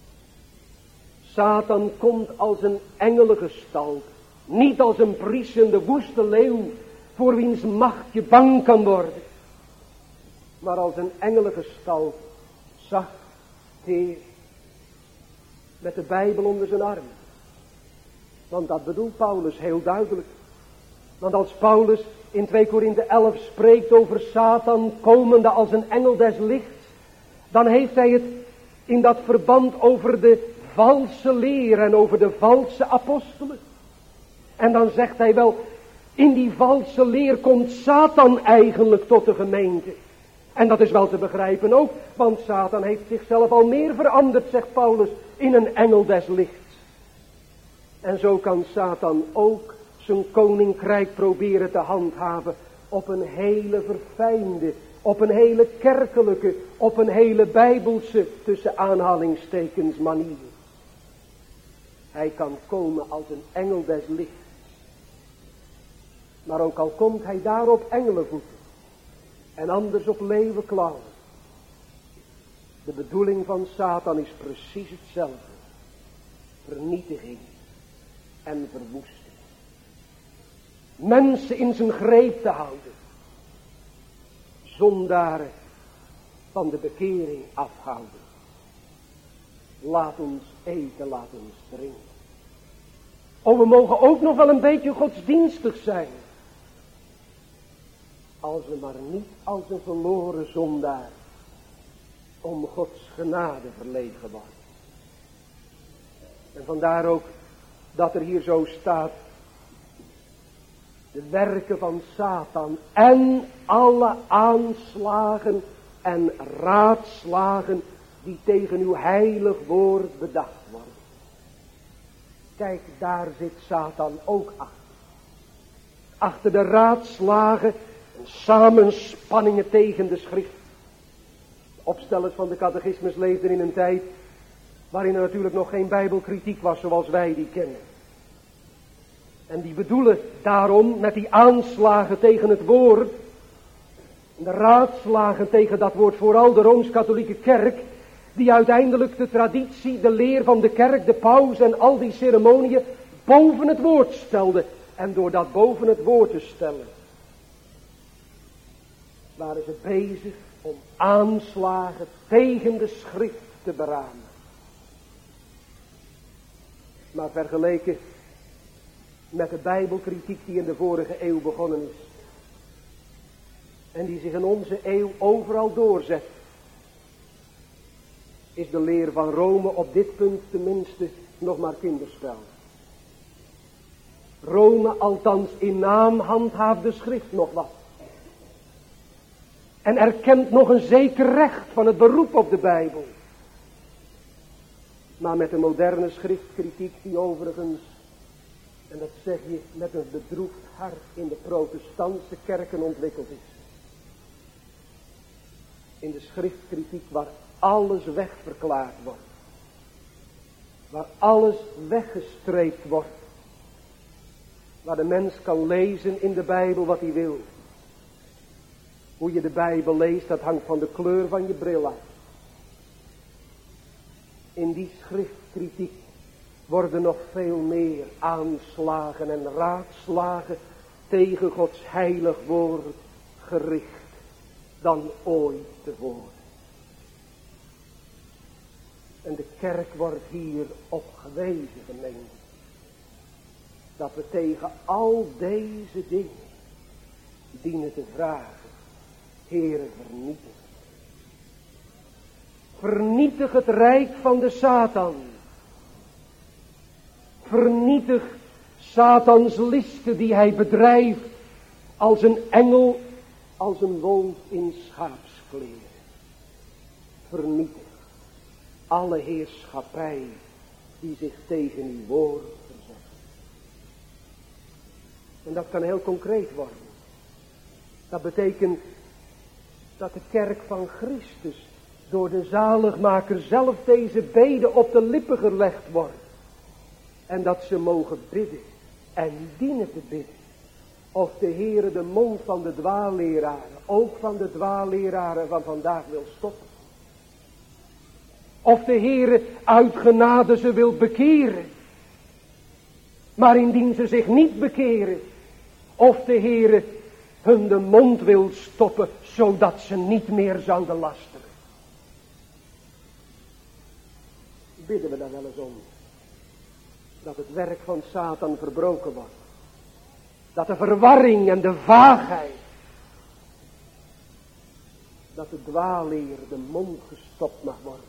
Satan komt als een engelengestalte. Niet als een briesende woeste leeuw, voor wiens macht je bang kan worden. Maar als een engelengestalte, zacht, teer, met de Bijbel onder zijn arm. Want dat bedoelt Paulus heel duidelijk. Want als Paulus in 2 Korinthe 11 spreekt over Satan komende als een engel des lichts, dan heeft hij het in dat verband over de valse leer en over de valse apostelen. En dan zegt hij wel, in die valse leer komt Satan eigenlijk tot de gemeente. En dat is wel te begrijpen ook, want Satan heeft zichzelf al meer veranderd, zegt Paulus, in een engel des lichts. En zo kan Satan ook zijn koninkrijk proberen te handhaven op een hele verfijnde, op een hele kerkelijke, op een hele bijbelse, tussen aanhalingstekens, manier. Hij kan komen als een engel des lichts. Maar ook al komt hij daar op engelenvoeten en anders op leeuwenklauwen, de bedoeling van Satan is precies hetzelfde. Vernietiging en verwoesting. Mensen in zijn greep te houden. Zondaren van de bekering afhouden. Laat ons eten, laat ons drinken. Oh, we mogen ook nog wel een beetje godsdienstig zijn. Als we maar niet als een verloren zondaar om Gods genade verlegen worden. En vandaar ook dat er hier zo staat, de werken van Satan en alle aanslagen en raadslagen die tegen uw heilig woord bedacht worden. Kijk, daar zit Satan ook achter. Achter de raadslagen en samenspanningen tegen de schrift. De opstellers van de catechismus leefden in een tijd waarin er natuurlijk nog geen bijbelkritiek was zoals wij die kennen. En die bedoelen daarom met die aanslagen tegen het woord, de raadslagen tegen dat woord, vooral de Rooms-Katholieke Kerk, die uiteindelijk de traditie, de leer van de kerk, de paus en al die ceremoniën boven het woord stelde. En door dat boven het woord te stellen, waren ze bezig om aanslagen tegen de schrift te beramen. Maar vergeleken met de bijbelkritiek die in de vorige eeuw begonnen is, en die zich in onze eeuw overal doorzet, is de leer van Rome op dit punt tenminste nog maar kinderspel. Rome, althans in naam, handhaaft de schrift nog wat. En erkent nog een zeker recht van het beroep op de Bijbel. Maar met de moderne schriftkritiek die overigens, en dat zeg je met een bedroefd hart, in de protestantse kerken ontwikkeld is. In de schriftkritiek waar alles wegverklaard wordt. Waar alles weggestreept wordt. Waar de mens kan lezen in de Bijbel wat hij wil. Hoe je de Bijbel leest, dat hangt van de kleur van je bril af. In die schriftkritiek worden nog veel meer aanslagen en raadslagen tegen Gods heilig woord gericht dan ooit tevoren. En de kerk wordt hier op gewezen, gemeente, dat we tegen al deze dingen dienen te vragen: Heere, vernietig. Vernietig het rijk van de Satan. Vernietig Satans listen die hij bedrijft als een engel, als een wolf in schaapskleren. Vernietig alle heerschappij die zich tegen uw woord verzet. En dat kan heel concreet worden. Dat betekent dat de kerk van Christus door de zaligmaker zelf deze bede op de lippen gelegd wordt. En dat ze mogen bidden en dienen te bidden. Of de Heere de mond van de dwaalleraren, ook van de dwaalleraren van vandaag, wil stoppen. Of de Heere uit genade ze wil bekeren. Maar indien ze zich niet bekeren, of de Heere hun de mond wil stoppen, zodat ze niet meer zouden lasteren. Bidden we daar wel eens om. Dat het werk van Satan verbroken wordt. Dat de verwarring en de vaagheid. Dat de dwaalleer de mond gestopt mag worden.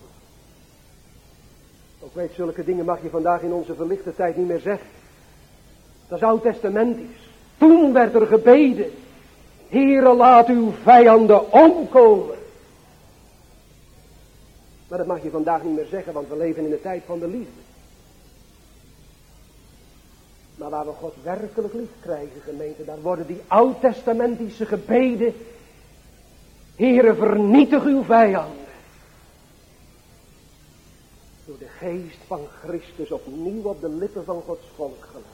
Ook weet, zulke dingen mag je vandaag in onze verlichte tijd niet meer zeggen. Dat is oud-testamentisch. Toen werd er gebeden: Heere, laat uw vijanden omkomen. Maar dat mag je vandaag niet meer zeggen, want we leven in de tijd van de liefde. Maar waar we God werkelijk lief krijgen, gemeente, daar worden die oud-testamentische gebeden: Heere, vernietig uw vijanden. Door de geest van Christus opnieuw op de lippen van Gods volk gelegd.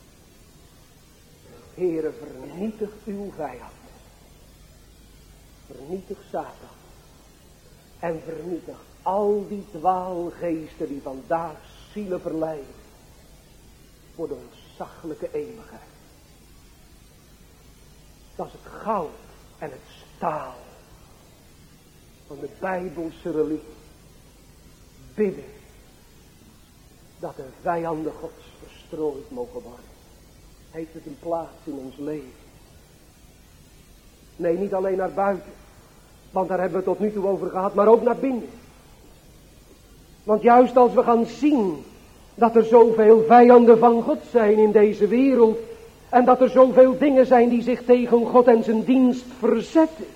Heere, vernietig uw vijanden. Vernietig Satan. En vernietig al die dwaalgeesten die vandaag zielen verleiden. Voor de ontzaglijke eeuwigheid. Dat is het goud en het staal van de Bijbelse religie. Bidden dat de vijanden Gods verstrooid mogen worden. Heeft het een plaats in ons leven? Nee, niet alleen naar buiten. Want daar hebben we het tot nu toe over gehad, maar ook naar binnen. Want juist als we gaan zien dat er zoveel vijanden van God zijn in deze wereld. En dat er zoveel dingen zijn die zich tegen God en zijn dienst verzetten.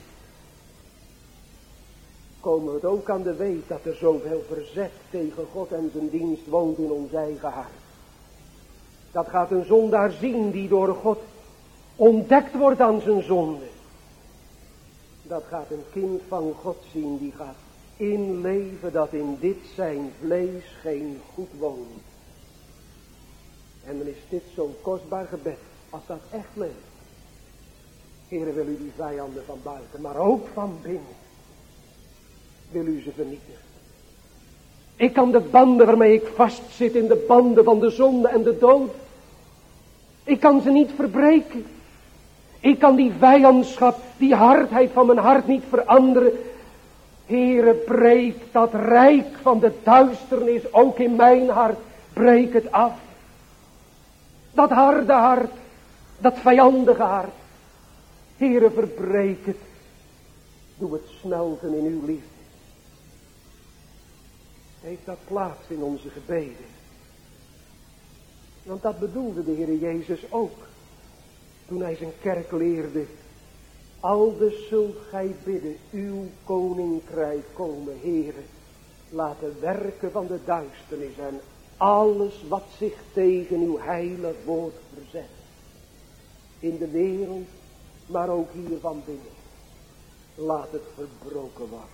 Komen we het ook aan de weet dat er zoveel verzet tegen God en zijn dienst woont in ons eigen hart. Dat gaat een zondaar zien die door God ontdekt wordt aan zijn zonde. Dat gaat een kind van God zien die gaat inleven dat in dit zijn vlees geen goed woont. En dan is dit zo'n kostbaar gebed als dat echt leeft. Heere, wil u die vijanden van buiten, maar ook van binnen, wil u ze vernietigen. Ik kan de banden waarmee ik vastzit in de banden van de zonde en de dood, ik kan ze niet verbreken. Ik kan die vijandschap, die hardheid van mijn hart niet veranderen. Heere, breek dat rijk van de duisternis ook in mijn hart. Breek het af. Dat harde hart, dat vijandige hart. Heere, verbreek het. Doe het smelten in uw liefde. Heeft dat plaats in onze gebeden? Want dat bedoelde de Heer Jezus ook. Toen hij zijn kerk leerde. Aldus zult gij bidden, uw koninkrijk komen, Heere. Laat de werken van de duisternis en alles wat zich tegen uw heilig woord verzet, in de wereld, maar ook hier van binnen, laat het verbroken worden.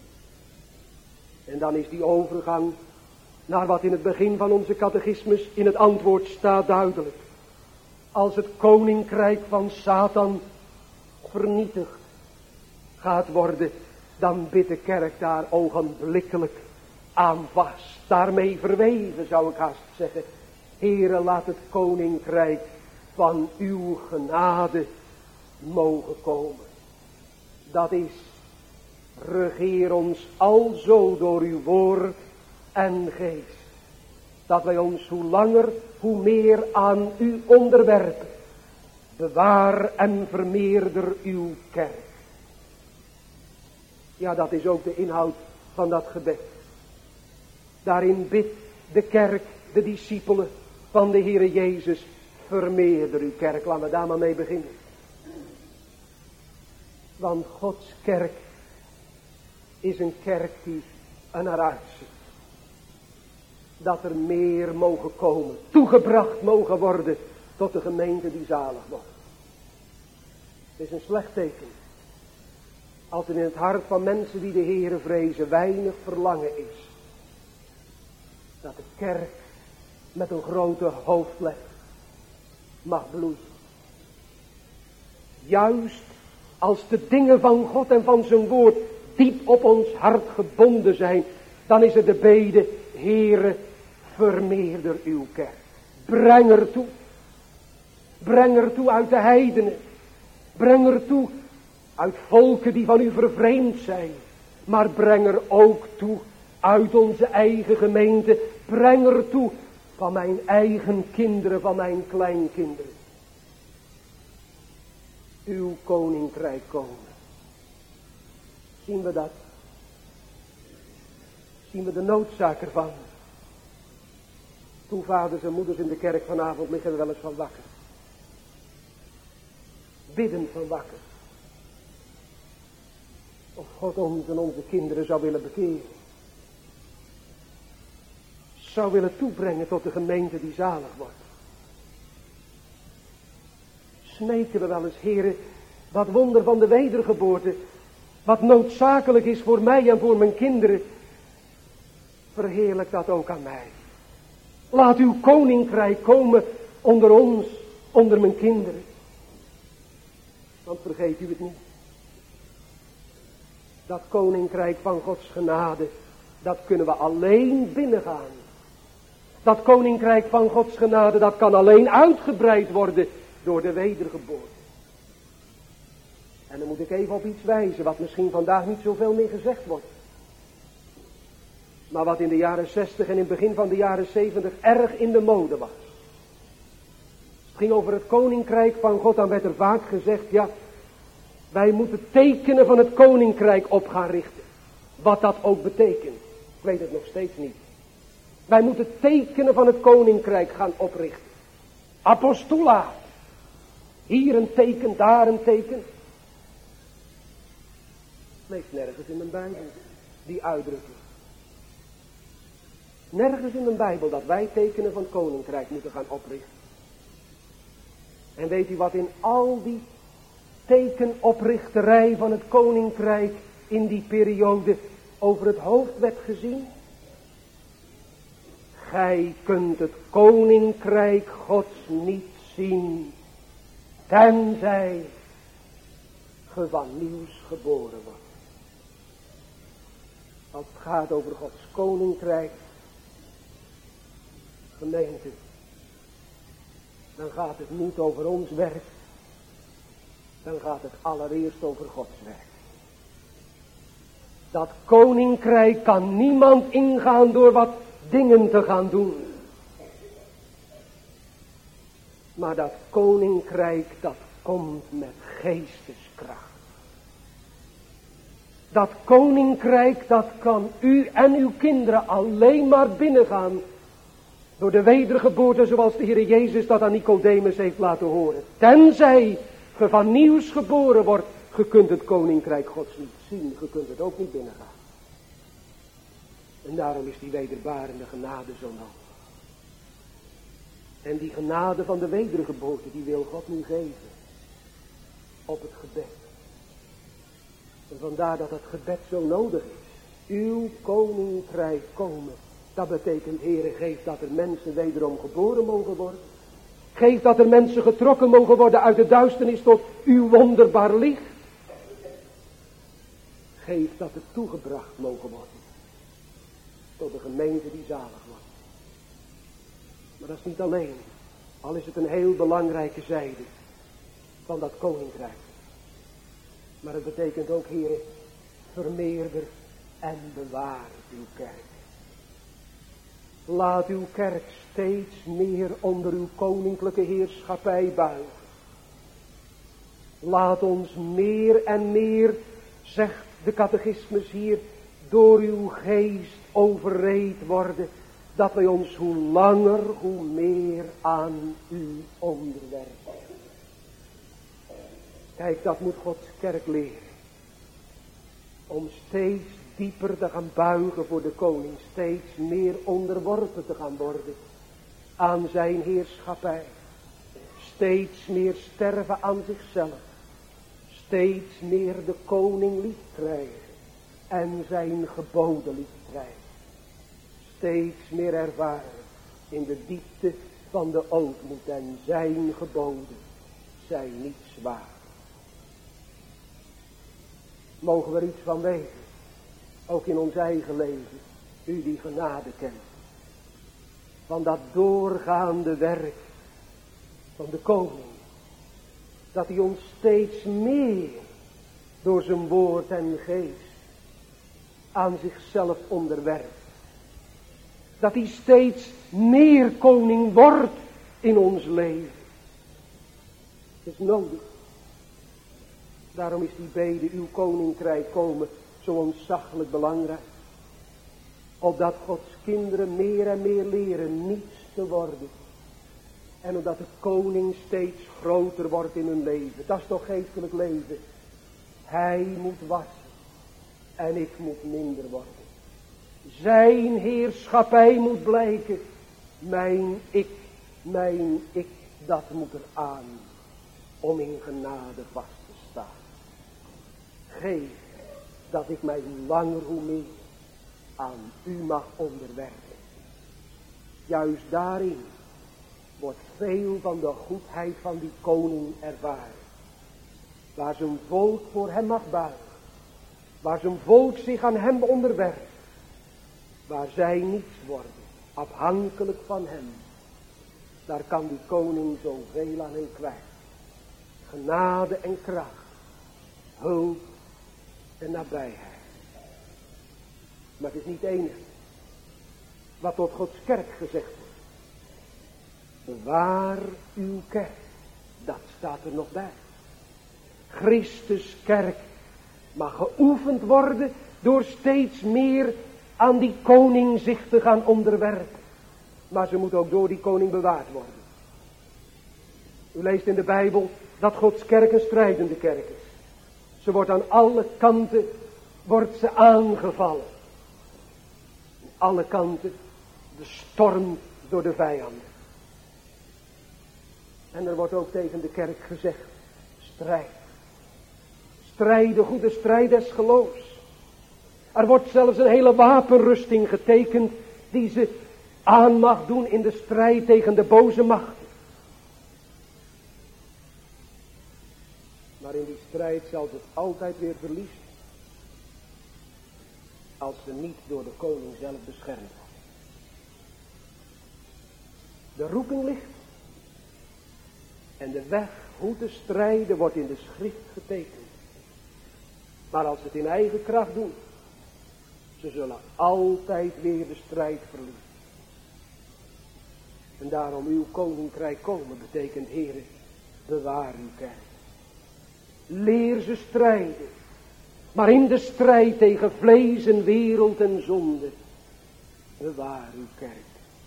En dan is die overgang naar wat in het begin van onze catechismus in het antwoord staat duidelijk. Als het koninkrijk van Satan vernietigd gaat worden, dan bidt de kerk daar ogenblikkelijk aan vast. Daarmee verweven zou ik haast zeggen. Heere, laat het koninkrijk van uw genade mogen komen. Dat is, regeer ons alzo door uw woord en geest, dat wij ons hoe langer hoe meer aan u onderwerpen. Bewaar en vermeerder uw kerk. Ja, dat is ook de inhoud van dat gebed. Daarin bidt de kerk, de discipelen van de Heere Jezus, vermeerder uw kerk. Laten we daar maar mee beginnen. Want Gods kerk is een kerk die er naar uitziet. Dat er meer mogen komen, toegebracht mogen worden tot de gemeente die zalig wordt. Het is een slecht teken als er in het hart van mensen die de Heere vrezen weinig verlangen is. Dat de kerk met een grote hoofdletter mag bloeien. Juist als de dingen van God en van zijn woord diep op ons hart gebonden zijn, dan is het de bede, Heere, vermeerder uw kerk. Breng er toe. Breng er toe uit de heidenen. Breng er toe uit volken die van u vervreemd zijn. Maar breng er ook toe uit onze eigen gemeente. Breng er toe van mijn eigen kinderen, van mijn kleinkinderen. Uw koninkrijk komen. Zien we dat? Zien we de noodzaak ervan? Toen vaders en moeders in de kerk vanavond liggen we wel eens van wakker. Bidden van wakker. Of God ons en onze kinderen zou willen bekeren. Zou willen toebrengen tot de gemeente die zalig wordt. Smeken we wel eens, Heere, wat wonder van de wedergeboorte, wat noodzakelijk is voor mij en voor mijn kinderen. Verheerlijk dat ook aan mij. Laat uw koninkrijk komen onder ons, onder mijn kinderen. Want vergeet u het niet. Dat koninkrijk van Gods genade, dat kunnen we alleen binnengaan. Dat koninkrijk van Gods genade, dat kan alleen uitgebreid worden door de wedergeboorte. En dan moet ik even op iets wijzen, wat misschien vandaag niet zoveel meer gezegd wordt. Maar wat in de jaren 60 en in het begin van de jaren 70 erg in de mode was. Het ging over het koninkrijk van God, dan werd er vaak gezegd, ja, wij moeten tekenen van het koninkrijk op gaan richten. Wat dat ook betekent, ik weet het nog steeds niet. Wij moeten tekenen van het koninkrijk gaan oprichten. Apostolaat. Hier een teken, daar een teken. Leeft nergens in mijn Bijbel, die uitdrukking. Nergens in mijn Bijbel dat wij tekenen van het koninkrijk moeten gaan oprichten. En weet u wat in al die tekenoprichterij van het koninkrijk in die periode over het hoofd werd gezien? Gij kunt het koninkrijk Gods niet zien, tenzij ge van nieuws geboren wordt. Als het gaat over Gods koninkrijk, gemeente, dan gaat het niet over ons werk, dan gaat het allereerst over Gods werk. Dat koninkrijk kan niemand ingaan door wat dingen te gaan doen. Maar dat koninkrijk, dat komt met geesteskracht. Dat koninkrijk, dat kan u en uw kinderen alleen maar binnengaan door de wedergeboorte, zoals de Heer Jezus dat aan Nicodemus heeft laten horen. Tenzij ge van nieuws geboren wordt, ge kunt het koninkrijk Gods niet zien, ge kunt het ook niet binnengaan. En daarom is die wederbarende genade zo nodig. En die genade van de wedergeboorte, die wil God nu geven. Op het gebed. En vandaar dat het gebed zo nodig is. Uw koninkrijk komen. Dat betekent, Heere, geef dat er mensen wederom geboren mogen worden. Geef dat er mensen getrokken mogen worden uit de duisternis tot uw wonderbaar licht. Geef dat er toegebracht mogen worden. Tot de gemeente die zalig wordt. Maar dat is niet alleen. Al is het een heel belangrijke zijde van dat koninkrijk. Maar het betekent ook, Heere, vermeerder en bewaar uw kerk. Laat uw kerk steeds meer onder uw koninklijke heerschappij buigen. Laat ons meer en meer, zegt de catechismus hier, door uw geest overreed worden, dat wij ons hoe langer, hoe meer aan u onderwerpen. Kijk, dat moet Gods kerk leren. Om steeds dieper te gaan buigen voor de koning. Steeds meer onderworpen te gaan worden aan zijn heerschappij. Steeds meer sterven aan zichzelf. Steeds meer de koning lief krijgen. En zijn geboden lief krijgen. Steeds meer ervaren in de diepte van de ootmoed. En zijn geboden zijn niet zwaar. Mogen we er iets van weten. Ook in ons eigen leven. U die genade kent. Van dat doorgaande werk van de koning. Dat hij ons steeds meer door zijn woord en geest aan zichzelf onderwerpt. Dat hij steeds meer koning wordt in ons leven. Het is nodig. Daarom is die bede, uw koninkrijk komen, zo ontzaglijk belangrijk. Opdat Gods kinderen meer en meer leren niets te worden. En omdat de koning steeds groter wordt in hun leven. Dat is toch geestelijk leven. Hij moet wassen. En ik moet minder worden. Zijn heerschappij moet blijken. Mijn ik, dat moet er aan. Om in genade vast te staan. Geef dat ik mij hoe langer hoe meer aan u mag onderwerpen. Juist daarin wordt veel van de goedheid van die koning ervaren. Waar zijn volk voor hem mag buigen. Waar zijn volk zich aan hem onderwerpt. Waar zij niets worden, afhankelijk van hem. Daar kan die koning zoveel aan hen kwijt. Genade en kracht, hulp en nabijheid. Maar het is niet het enige wat tot Gods kerk gezegd wordt. Bewaar uw kerk, dat staat er nog bij. Christus kerk mag geoefend worden door steeds meer aan die koning zich te gaan onderwerpen. Maar ze moet ook door die koning bewaard worden. U leest in de Bijbel dat Gods kerk een strijdende kerk is. Ze wordt aan alle kanten wordt ze aangevallen. Aan alle kanten de storm door de vijanden. En er wordt ook tegen de kerk gezegd, strijd. Strijd, de goede strijd des geloofs. Er wordt zelfs een hele wapenrusting getekend die ze aan mag doen in de strijd tegen de boze machten. Maar in die strijd zal ze het altijd weer verliezen. Als ze niet door de koning zelf beschermd wordt. De roeping ligt. En de weg hoe te strijden wordt in de schrift getekend. Maar als ze het in eigen kracht doen. Ze zullen altijd weer de strijd verliezen. En daarom uw koninkrijk komen betekent, Heere, bewaar uw kerk. Leer ze strijden. Maar in de strijd tegen vlees en wereld en zonde. Bewaar uw kerk.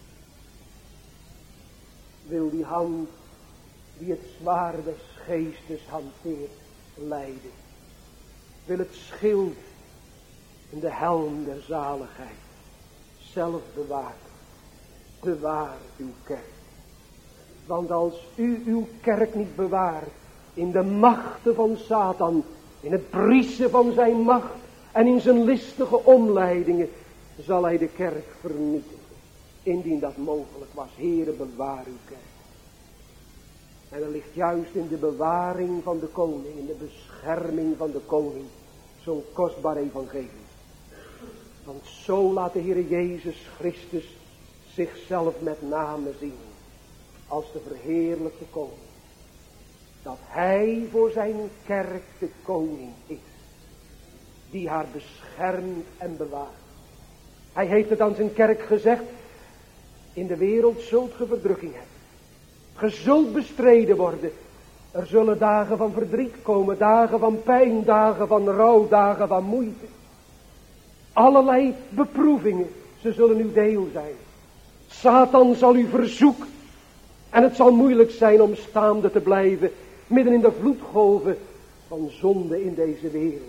Wil die hand die het zwaard des geestes hanteert leiden. Wil het schild en de helm der zaligheid zelf bewaart. Bewaar uw kerk. Want als u uw kerk niet bewaart in de machten van Satan, in het brieschen van zijn macht en in zijn listige omleidingen, zal hij de kerk vernietigen. Indien dat mogelijk was. Heere, bewaar uw kerk. En er ligt juist in de bewaring van de koning, in de bescherming van de koning, zo'n kostbaar evangelie. Want zo laat de Heer Jezus Christus zichzelf met name zien als de verheerlijkte koning. Dat hij voor zijn kerk de koning is, die haar beschermt en bewaart. Hij heeft het aan zijn kerk gezegd: in de wereld zult ge verdrukking hebben. Ge zult bestreden worden. Er zullen dagen van verdriet komen, dagen van pijn, dagen van rouw, dagen van moeite. Allerlei beproevingen, ze zullen uw deel zijn. Satan zal u verzoeken. En het zal moeilijk zijn om staande te blijven midden in de vloedgolven van zonde in deze wereld.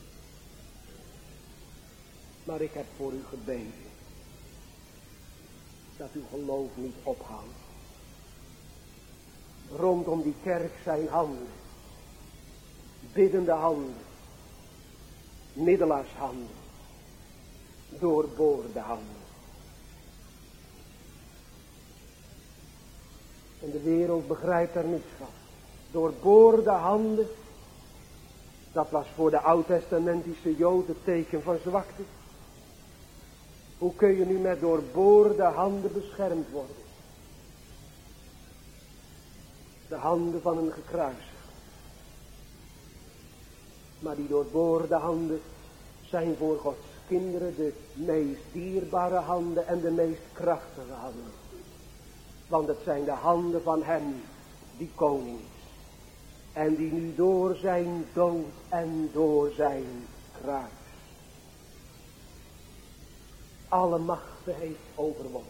Maar ik heb voor u gebeden dat uw geloof niet ophoudt. Rondom die kerk zijn handen, biddende handen, middelaarshanden, doorboorde handen. En de wereld begrijpt er niets van. Doorboorde handen, dat was voor de oud-testamentische Joden teken van zwakte. Hoe kun je nu met doorboorde handen beschermd worden? De handen van een gekruisigde. Maar die doorboorde handen zijn voor Gods kinderen de meest dierbare handen en de meest krachtige handen. Want het zijn de handen van hem die koning is. En die nu door zijn dood en door zijn kruis alle machten heeft overwonnen.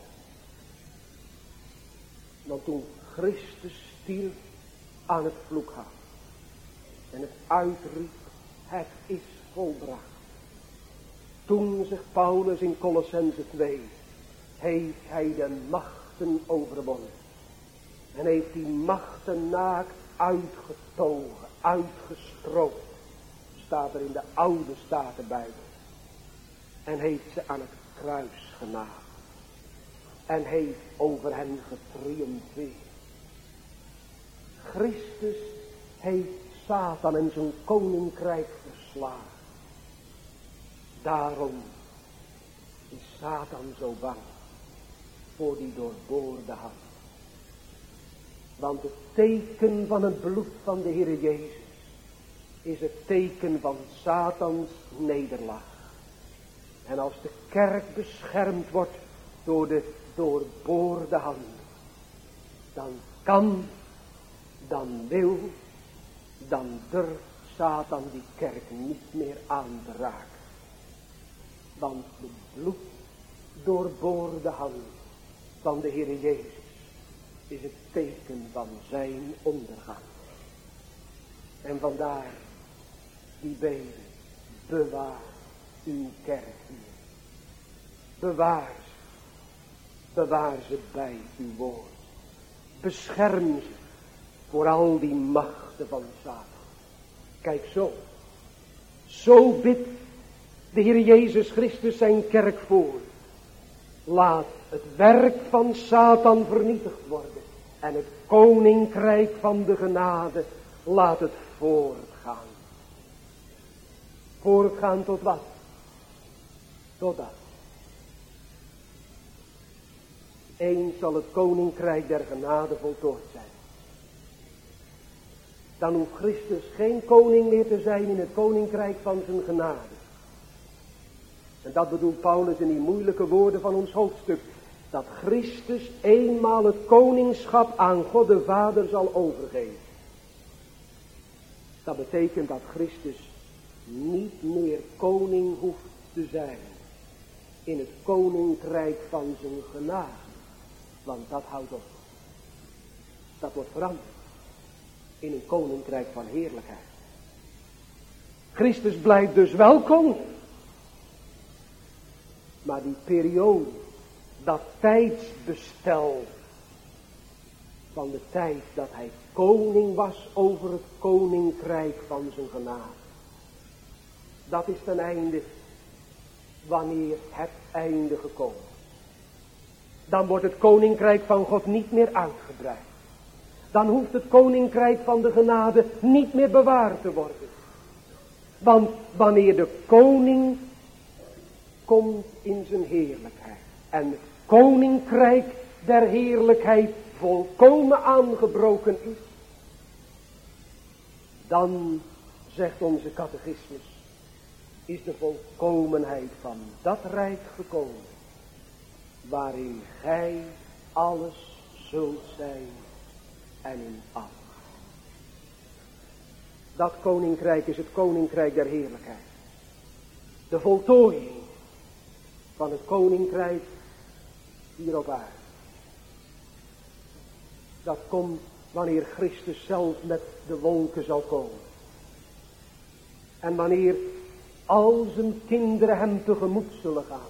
Want toen Christus stierf aan het vloekhout en het uitriep: het is volbracht. Toen, zegt Paulus in Colossenzen 2, heeft hij de machten overwonnen. En heeft die machten naakt uitgetogen, uitgestroopt. Staat er in de oude Statenbijbel. En heeft ze aan het kruis genageld. En heeft over hen getriomfeerd. Christus heeft Satan en zijn koninkrijk verslagen. Daarom is Satan zo bang voor die doorboorde hand. Want het teken van het bloed van de Heer Jezus is het teken van Satans nederlaag. En als de kerk beschermd wordt door de doorboorde hand, dan kan, dan wil, dan durft Satan die kerk niet meer aan te raken. Want de bloed doorboorde hand van de Heer Jezus is het teken van zijn ondergang. En vandaar die bede: bewaar uw kerk hier. Bewaar ze bij uw woord. Bescherm ze voor al die machten van Satan. Kijk, zo bidt de Heer Jezus Christus zijn kerk voor. Laat het werk van Satan vernietigd worden. En het koninkrijk van de genade, laat het voortgaan. Voortgaan tot wat? Tot dat. Eens zal het koninkrijk der genade voltooid zijn. Dan hoeft Christus geen koning meer te zijn in het koninkrijk van zijn genade. En dat bedoelt Paulus in die moeilijke woorden van ons hoofdstuk. Dat Christus eenmaal het koningschap aan God de Vader zal overgeven. Dat betekent dat Christus niet meer koning hoeft te zijn in het koninkrijk van zijn genade. Want dat houdt op. Dat wordt veranderd in een koninkrijk van heerlijkheid. Christus blijft dus wel koning. Maar die periode dat tijdsbestel van de tijd dat hij koning was over het koninkrijk van zijn genade. Dat is ten einde wanneer het einde gekomen. Dan wordt het koninkrijk van God niet meer uitgebreid. Dan hoeft het koninkrijk van de genade niet meer bewaard te worden. Want wanneer de koning komt in zijn heerlijkheid en het koninkrijk der heerlijkheid volkomen aangebroken is, dan, zegt onze catechismus, is de volkomenheid van dat rijk gekomen, waarin gij alles zult zijn en in alles. Dat koninkrijk is het koninkrijk der heerlijkheid. De voltooiing van het koninkrijk hier op aarde. Dat komt wanneer Christus zelf met de wolken zal komen. En wanneer al zijn kinderen hem tegemoet zullen gaan.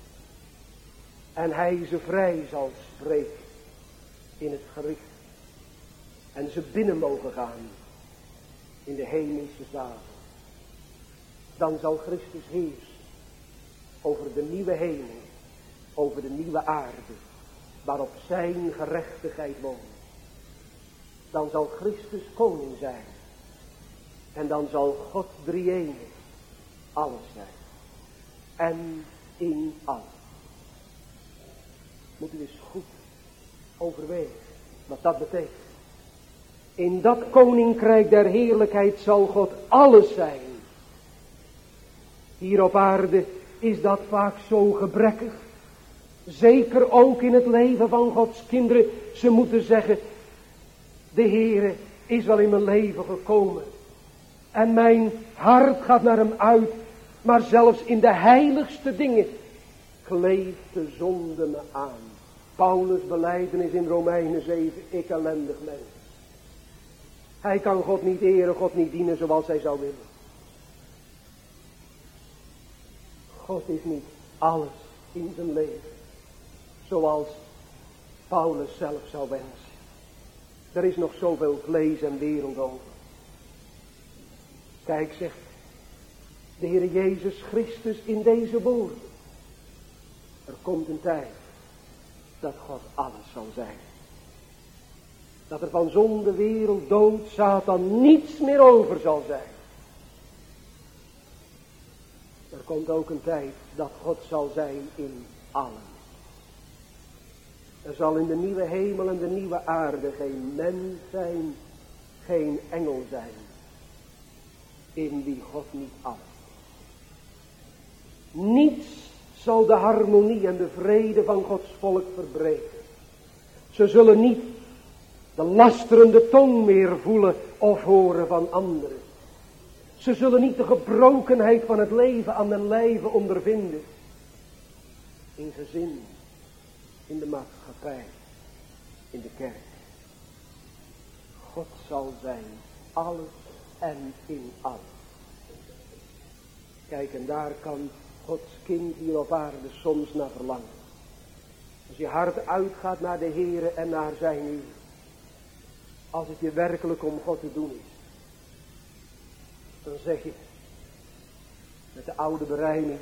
En hij ze vrij zal spreken in het gericht. En ze binnen mogen gaan in de hemelse zalen. Dan zal Christus heersen over de nieuwe hemel, over de nieuwe aarde, waarop zijn gerechtigheid woont. Dan zal Christus koning zijn. En dan zal God drie-enig alles zijn. En in alles. Moet u eens goed overwegen wat dat betekent. In dat koninkrijk der heerlijkheid zal God alles zijn. Hier op aarde is dat vaak zo gebrekkig. Zeker ook in het leven van Gods kinderen. Ze moeten zeggen, de Heere is wel in mijn leven gekomen. En mijn hart gaat naar hem uit. Maar zelfs in de heiligste dingen kleeft de zonde me aan. Paulus' belijdenis in Romeinen 7, ik ellendig mens. Hij kan God niet eren, God niet dienen zoals hij zou willen. God is niet alles in zijn leven zoals Paulus zelf zou wensen. Er is nog zoveel vlees en wereld over. Kijk, zegt de Heer Jezus Christus in deze woorden. Er komt een tijd dat God alles zal zijn. Dat er van zonde, wereld, dood, Satan niets meer over zal zijn. Er komt ook een tijd dat God zal zijn in allen. Er zal in de nieuwe hemel en de nieuwe aarde geen mens zijn, geen engel zijn, in wie God niet alles. Niets zal de harmonie en de vrede van Gods volk verbreken. Ze zullen niet de lasterende tong meer voelen of horen van anderen. Ze zullen niet de gebrokenheid van het leven aan den lijve ondervinden. In gezin, in de maatschappij, in de kerk. God zal zijn, alles en in alles. Kijk, en daar kan Gods kind hier op aarde soms naar verlangen. Als je hart uitgaat naar de Heere en naar zijn uur. Als het je werkelijk om God te doen is. Dan zeg je met de oude berijming.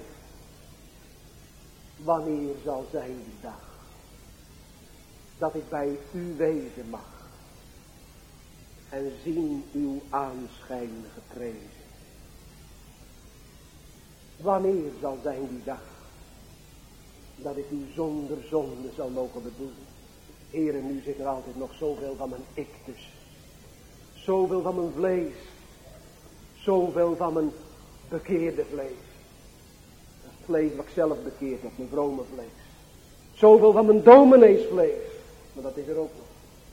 Wanneer zal zijn die dag dat ik bij u wezen mag en zien uw aanschijn geprezen. Wanneer zal zijn die dag dat ik u zonder zonde zal mogen bedoelen. Heere, nu zit er altijd nog zoveel van mijn ik tussen. Zoveel van mijn vlees. Zoveel van mijn bekeerde vlees. Dat vlees wat ik zelf bekeerd heb, mijn vrome vlees. Zoveel van mijn domineesvlees. Maar dat is er ook nog.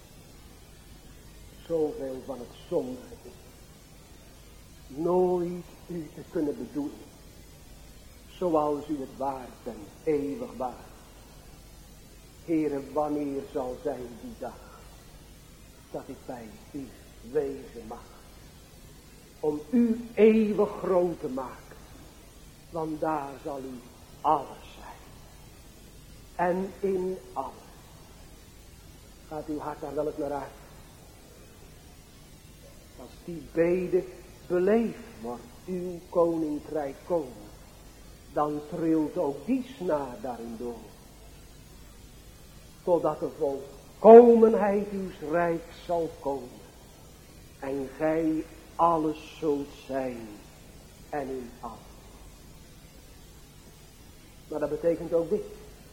Zoveel van het zondige. Nooit u te kunnen bedoelen. Zoals u het waard en eeuwig waard. Heere, wanneer zal zijn die dag dat ik bij u wezen mag. Om u eeuwig groot te maken. Want daar zal u alles zijn. en in alles. Gaat uw hart daar wel eens naar uit? Als die bede beleefd wordt, uw koninkrijk komen, dan trilt ook die snaar daarin door. Totdat de volkomenheid uws rijks zal komen. En gij alles zult zijn en in alles. Maar dat betekent ook dit.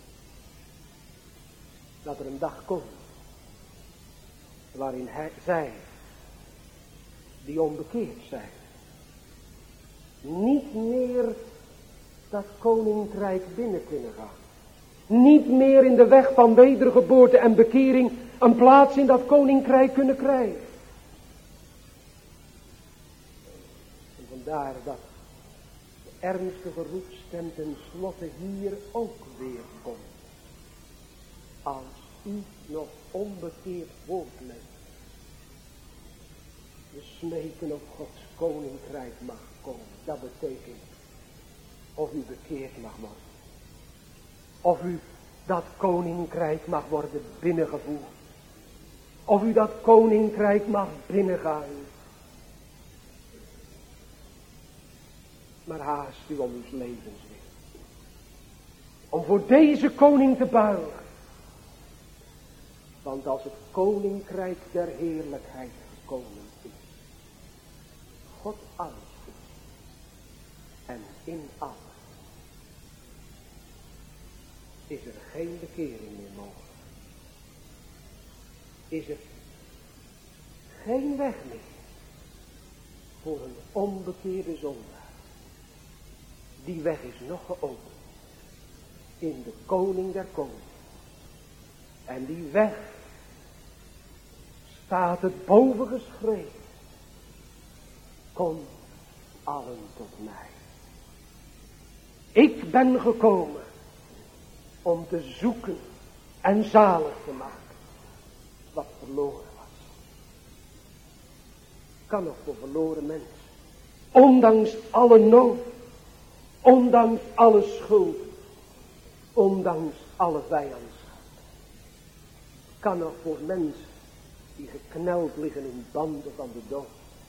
Dat er een dag komt. Waarin zij die onbekeerd zijn. Niet meer dat koninkrijk binnen kunnen gaan. Niet meer in de weg van wedergeboorte en bekering een plaats in dat koninkrijk kunnen krijgen. En vandaar dat de ernstige roepstem ten slotte hier ook weer komt. Als u nog onbekeerd voortleeft. We smeken of Gods koninkrijk mag komen. Dat betekent of u bekeerd mag worden. Of u dat koninkrijk mag worden binnengevoerd. Of u dat koninkrijk mag binnengaan. Maar haast u om uw levenswil. Om voor deze koning te buigen. Want als het koninkrijk der heerlijkheid gekomen is. God alles is. En in alles. Is er geen bekering meer mogelijk. Is er geen weg meer. Voor een onbekeerde zondaar. Die weg is nog geopend. In de koning der koningen. En die weg staat het boven geschreven. Kom allen tot mij. Ik ben gekomen om te zoeken en zalig te maken wat verloren was. Kan nog voor verloren mensen. Ondanks alle nood. Ondanks alle schuld. Ondanks alle vijandschap. Kan nog voor mensen die gekneld liggen in banden van de dood.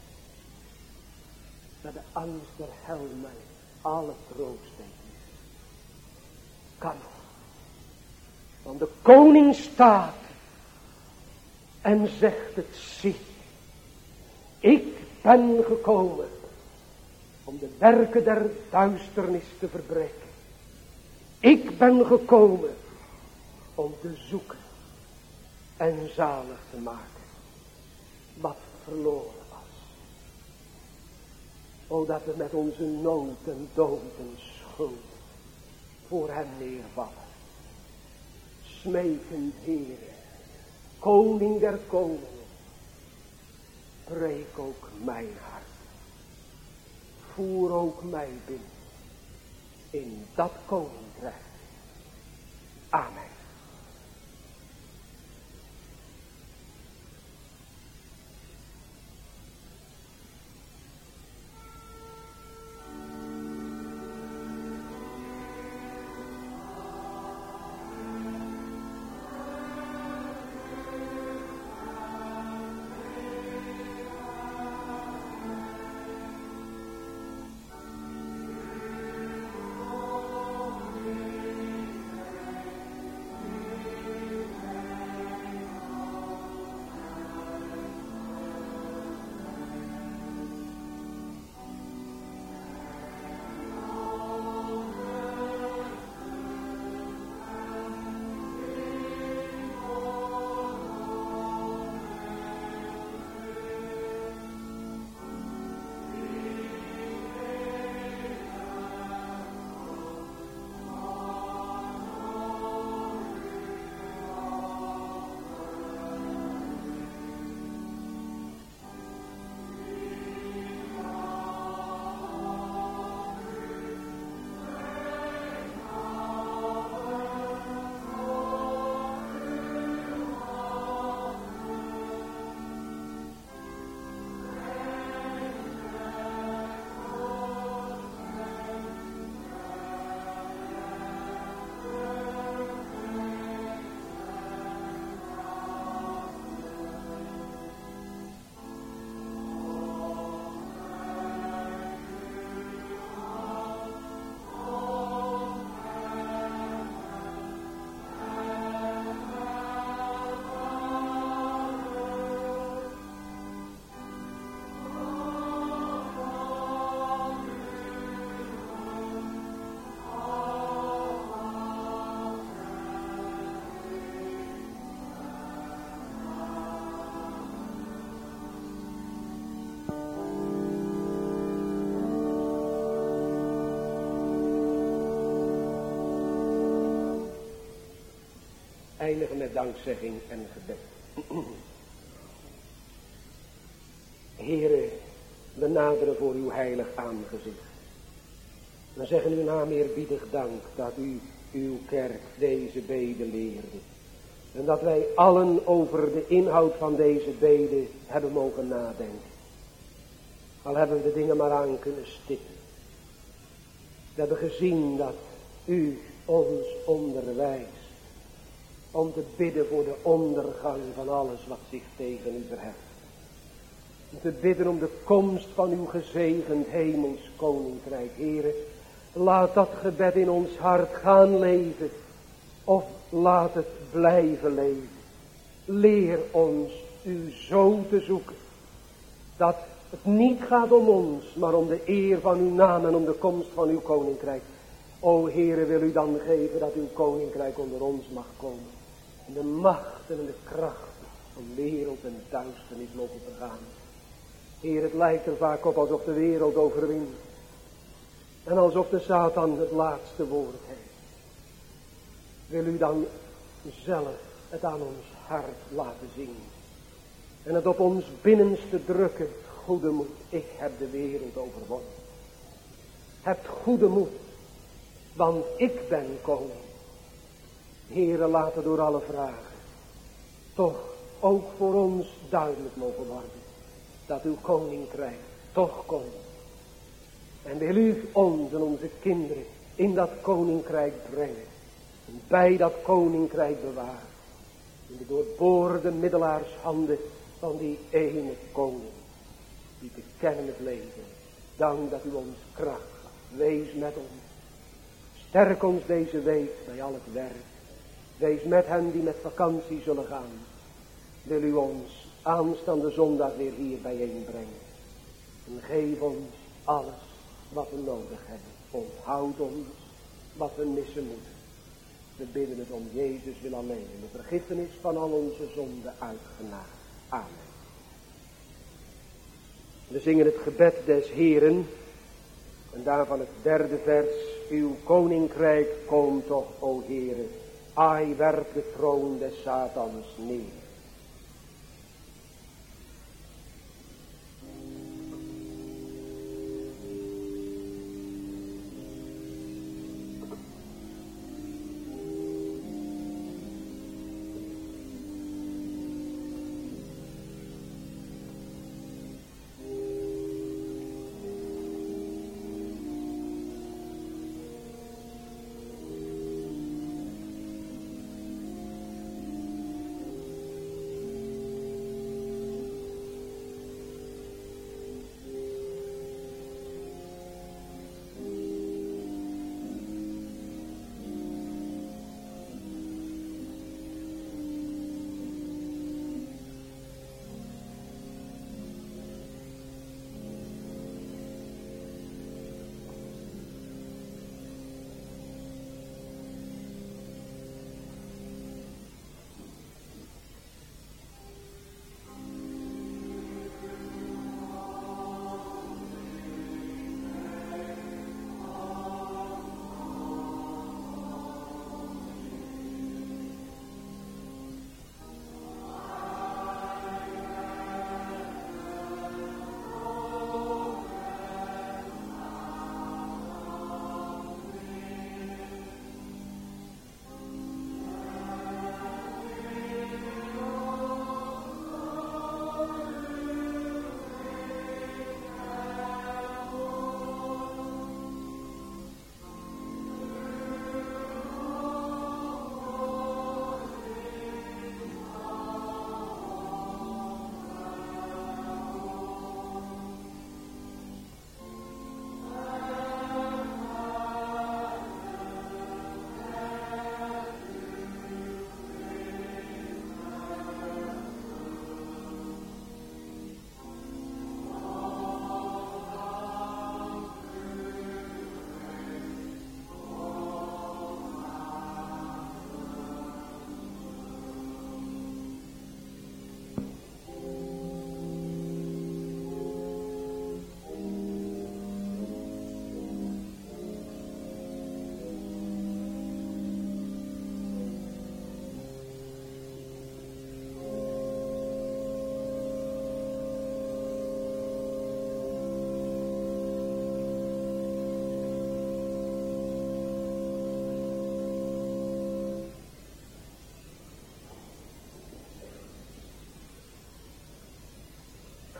Dat de angst der hel mij alle troost heeft. Kan nog. Want de koning staat en zegt het, zie. Ik ben gekomen om de werken der duisternis te verbreken. Ik ben gekomen om te zoeken en zalig te maken wat verloren was. O dat we met onze nood en dood en schuld voor hem neervallen. Smekend, Heere, koning der koningen, breek ook mijn hart. Voer ook mij binnen in dat koninkrijk. Amen. eindigen met dankzegging en gebed. Heere, we naderen voor uw heilig aangezicht. We zeggen uw naam eerbiedig dank dat u uw kerk deze bede leerde. En dat wij allen over de inhoud van deze bede hebben mogen nadenken. Al hebben we de dingen maar aan kunnen stippen. We hebben gezien dat u ons onderwijst om te bidden voor de ondergang van alles wat zich tegen u verheft. Om te bidden om de komst van uw gezegend hemels koninkrijk. Heere, laat dat gebed in ons hart gaan leven. Of laat het blijven leven. Leer ons u zo te zoeken. Dat het niet gaat om ons, maar om de eer van uw naam en om de komst van uw koninkrijk. O Heere, wil u dan geven dat uw koninkrijk onder ons mag komen. En de machten en de krachten van wereld en duisternis mogen vergaan. Heer, het lijkt er vaak op alsof de wereld overwint. En alsof de Satan het laatste woord heeft. Wil u dan zelf het aan ons hart laten zien. En het op ons binnenste drukken. Goede moed, ik heb de wereld overwonnen. Hebt goede moed, want ik ben koning. Heere, laten door alle vragen toch ook voor ons duidelijk mogen worden. Dat uw koninkrijk toch komt. En wil u ons en onze kinderen in dat koninkrijk brengen. En bij dat koninkrijk bewaren. In de doorboorde middelaarshanden van die ene koning. Die te kennen het leven. Dank dat u ons kracht gaf. Wees met ons. Sterk ons deze week bij al het werk. Wees met hen die met vakantie zullen gaan. Wil u ons aanstaande zondag weer hier bijeenbrengen. En geef ons alles wat we nodig hebben. Onthoud ons wat we missen moeten. We bidden het om Jezus wil alleen. En de vergiffenis van al onze zonden uitgenade. Amen. We zingen het gebed des Heeren. En daarvan het derde vers. Uw koninkrijk komt toch, o Heere. Ai, werp de troon des Satans neer.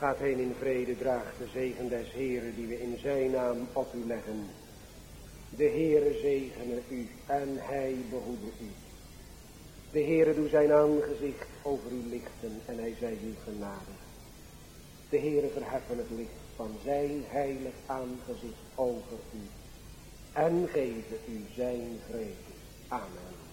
Gaat heen in vrede, draagt de zegen des Heeren die we in zijn naam op u leggen. De Heere zegene u en hij behoede u. De Heere doe zijn aangezicht over u lichten en hij zij u genadig. De Heere verheffen het licht van zijn heilig aangezicht over u en geven u zijn vrede. Amen.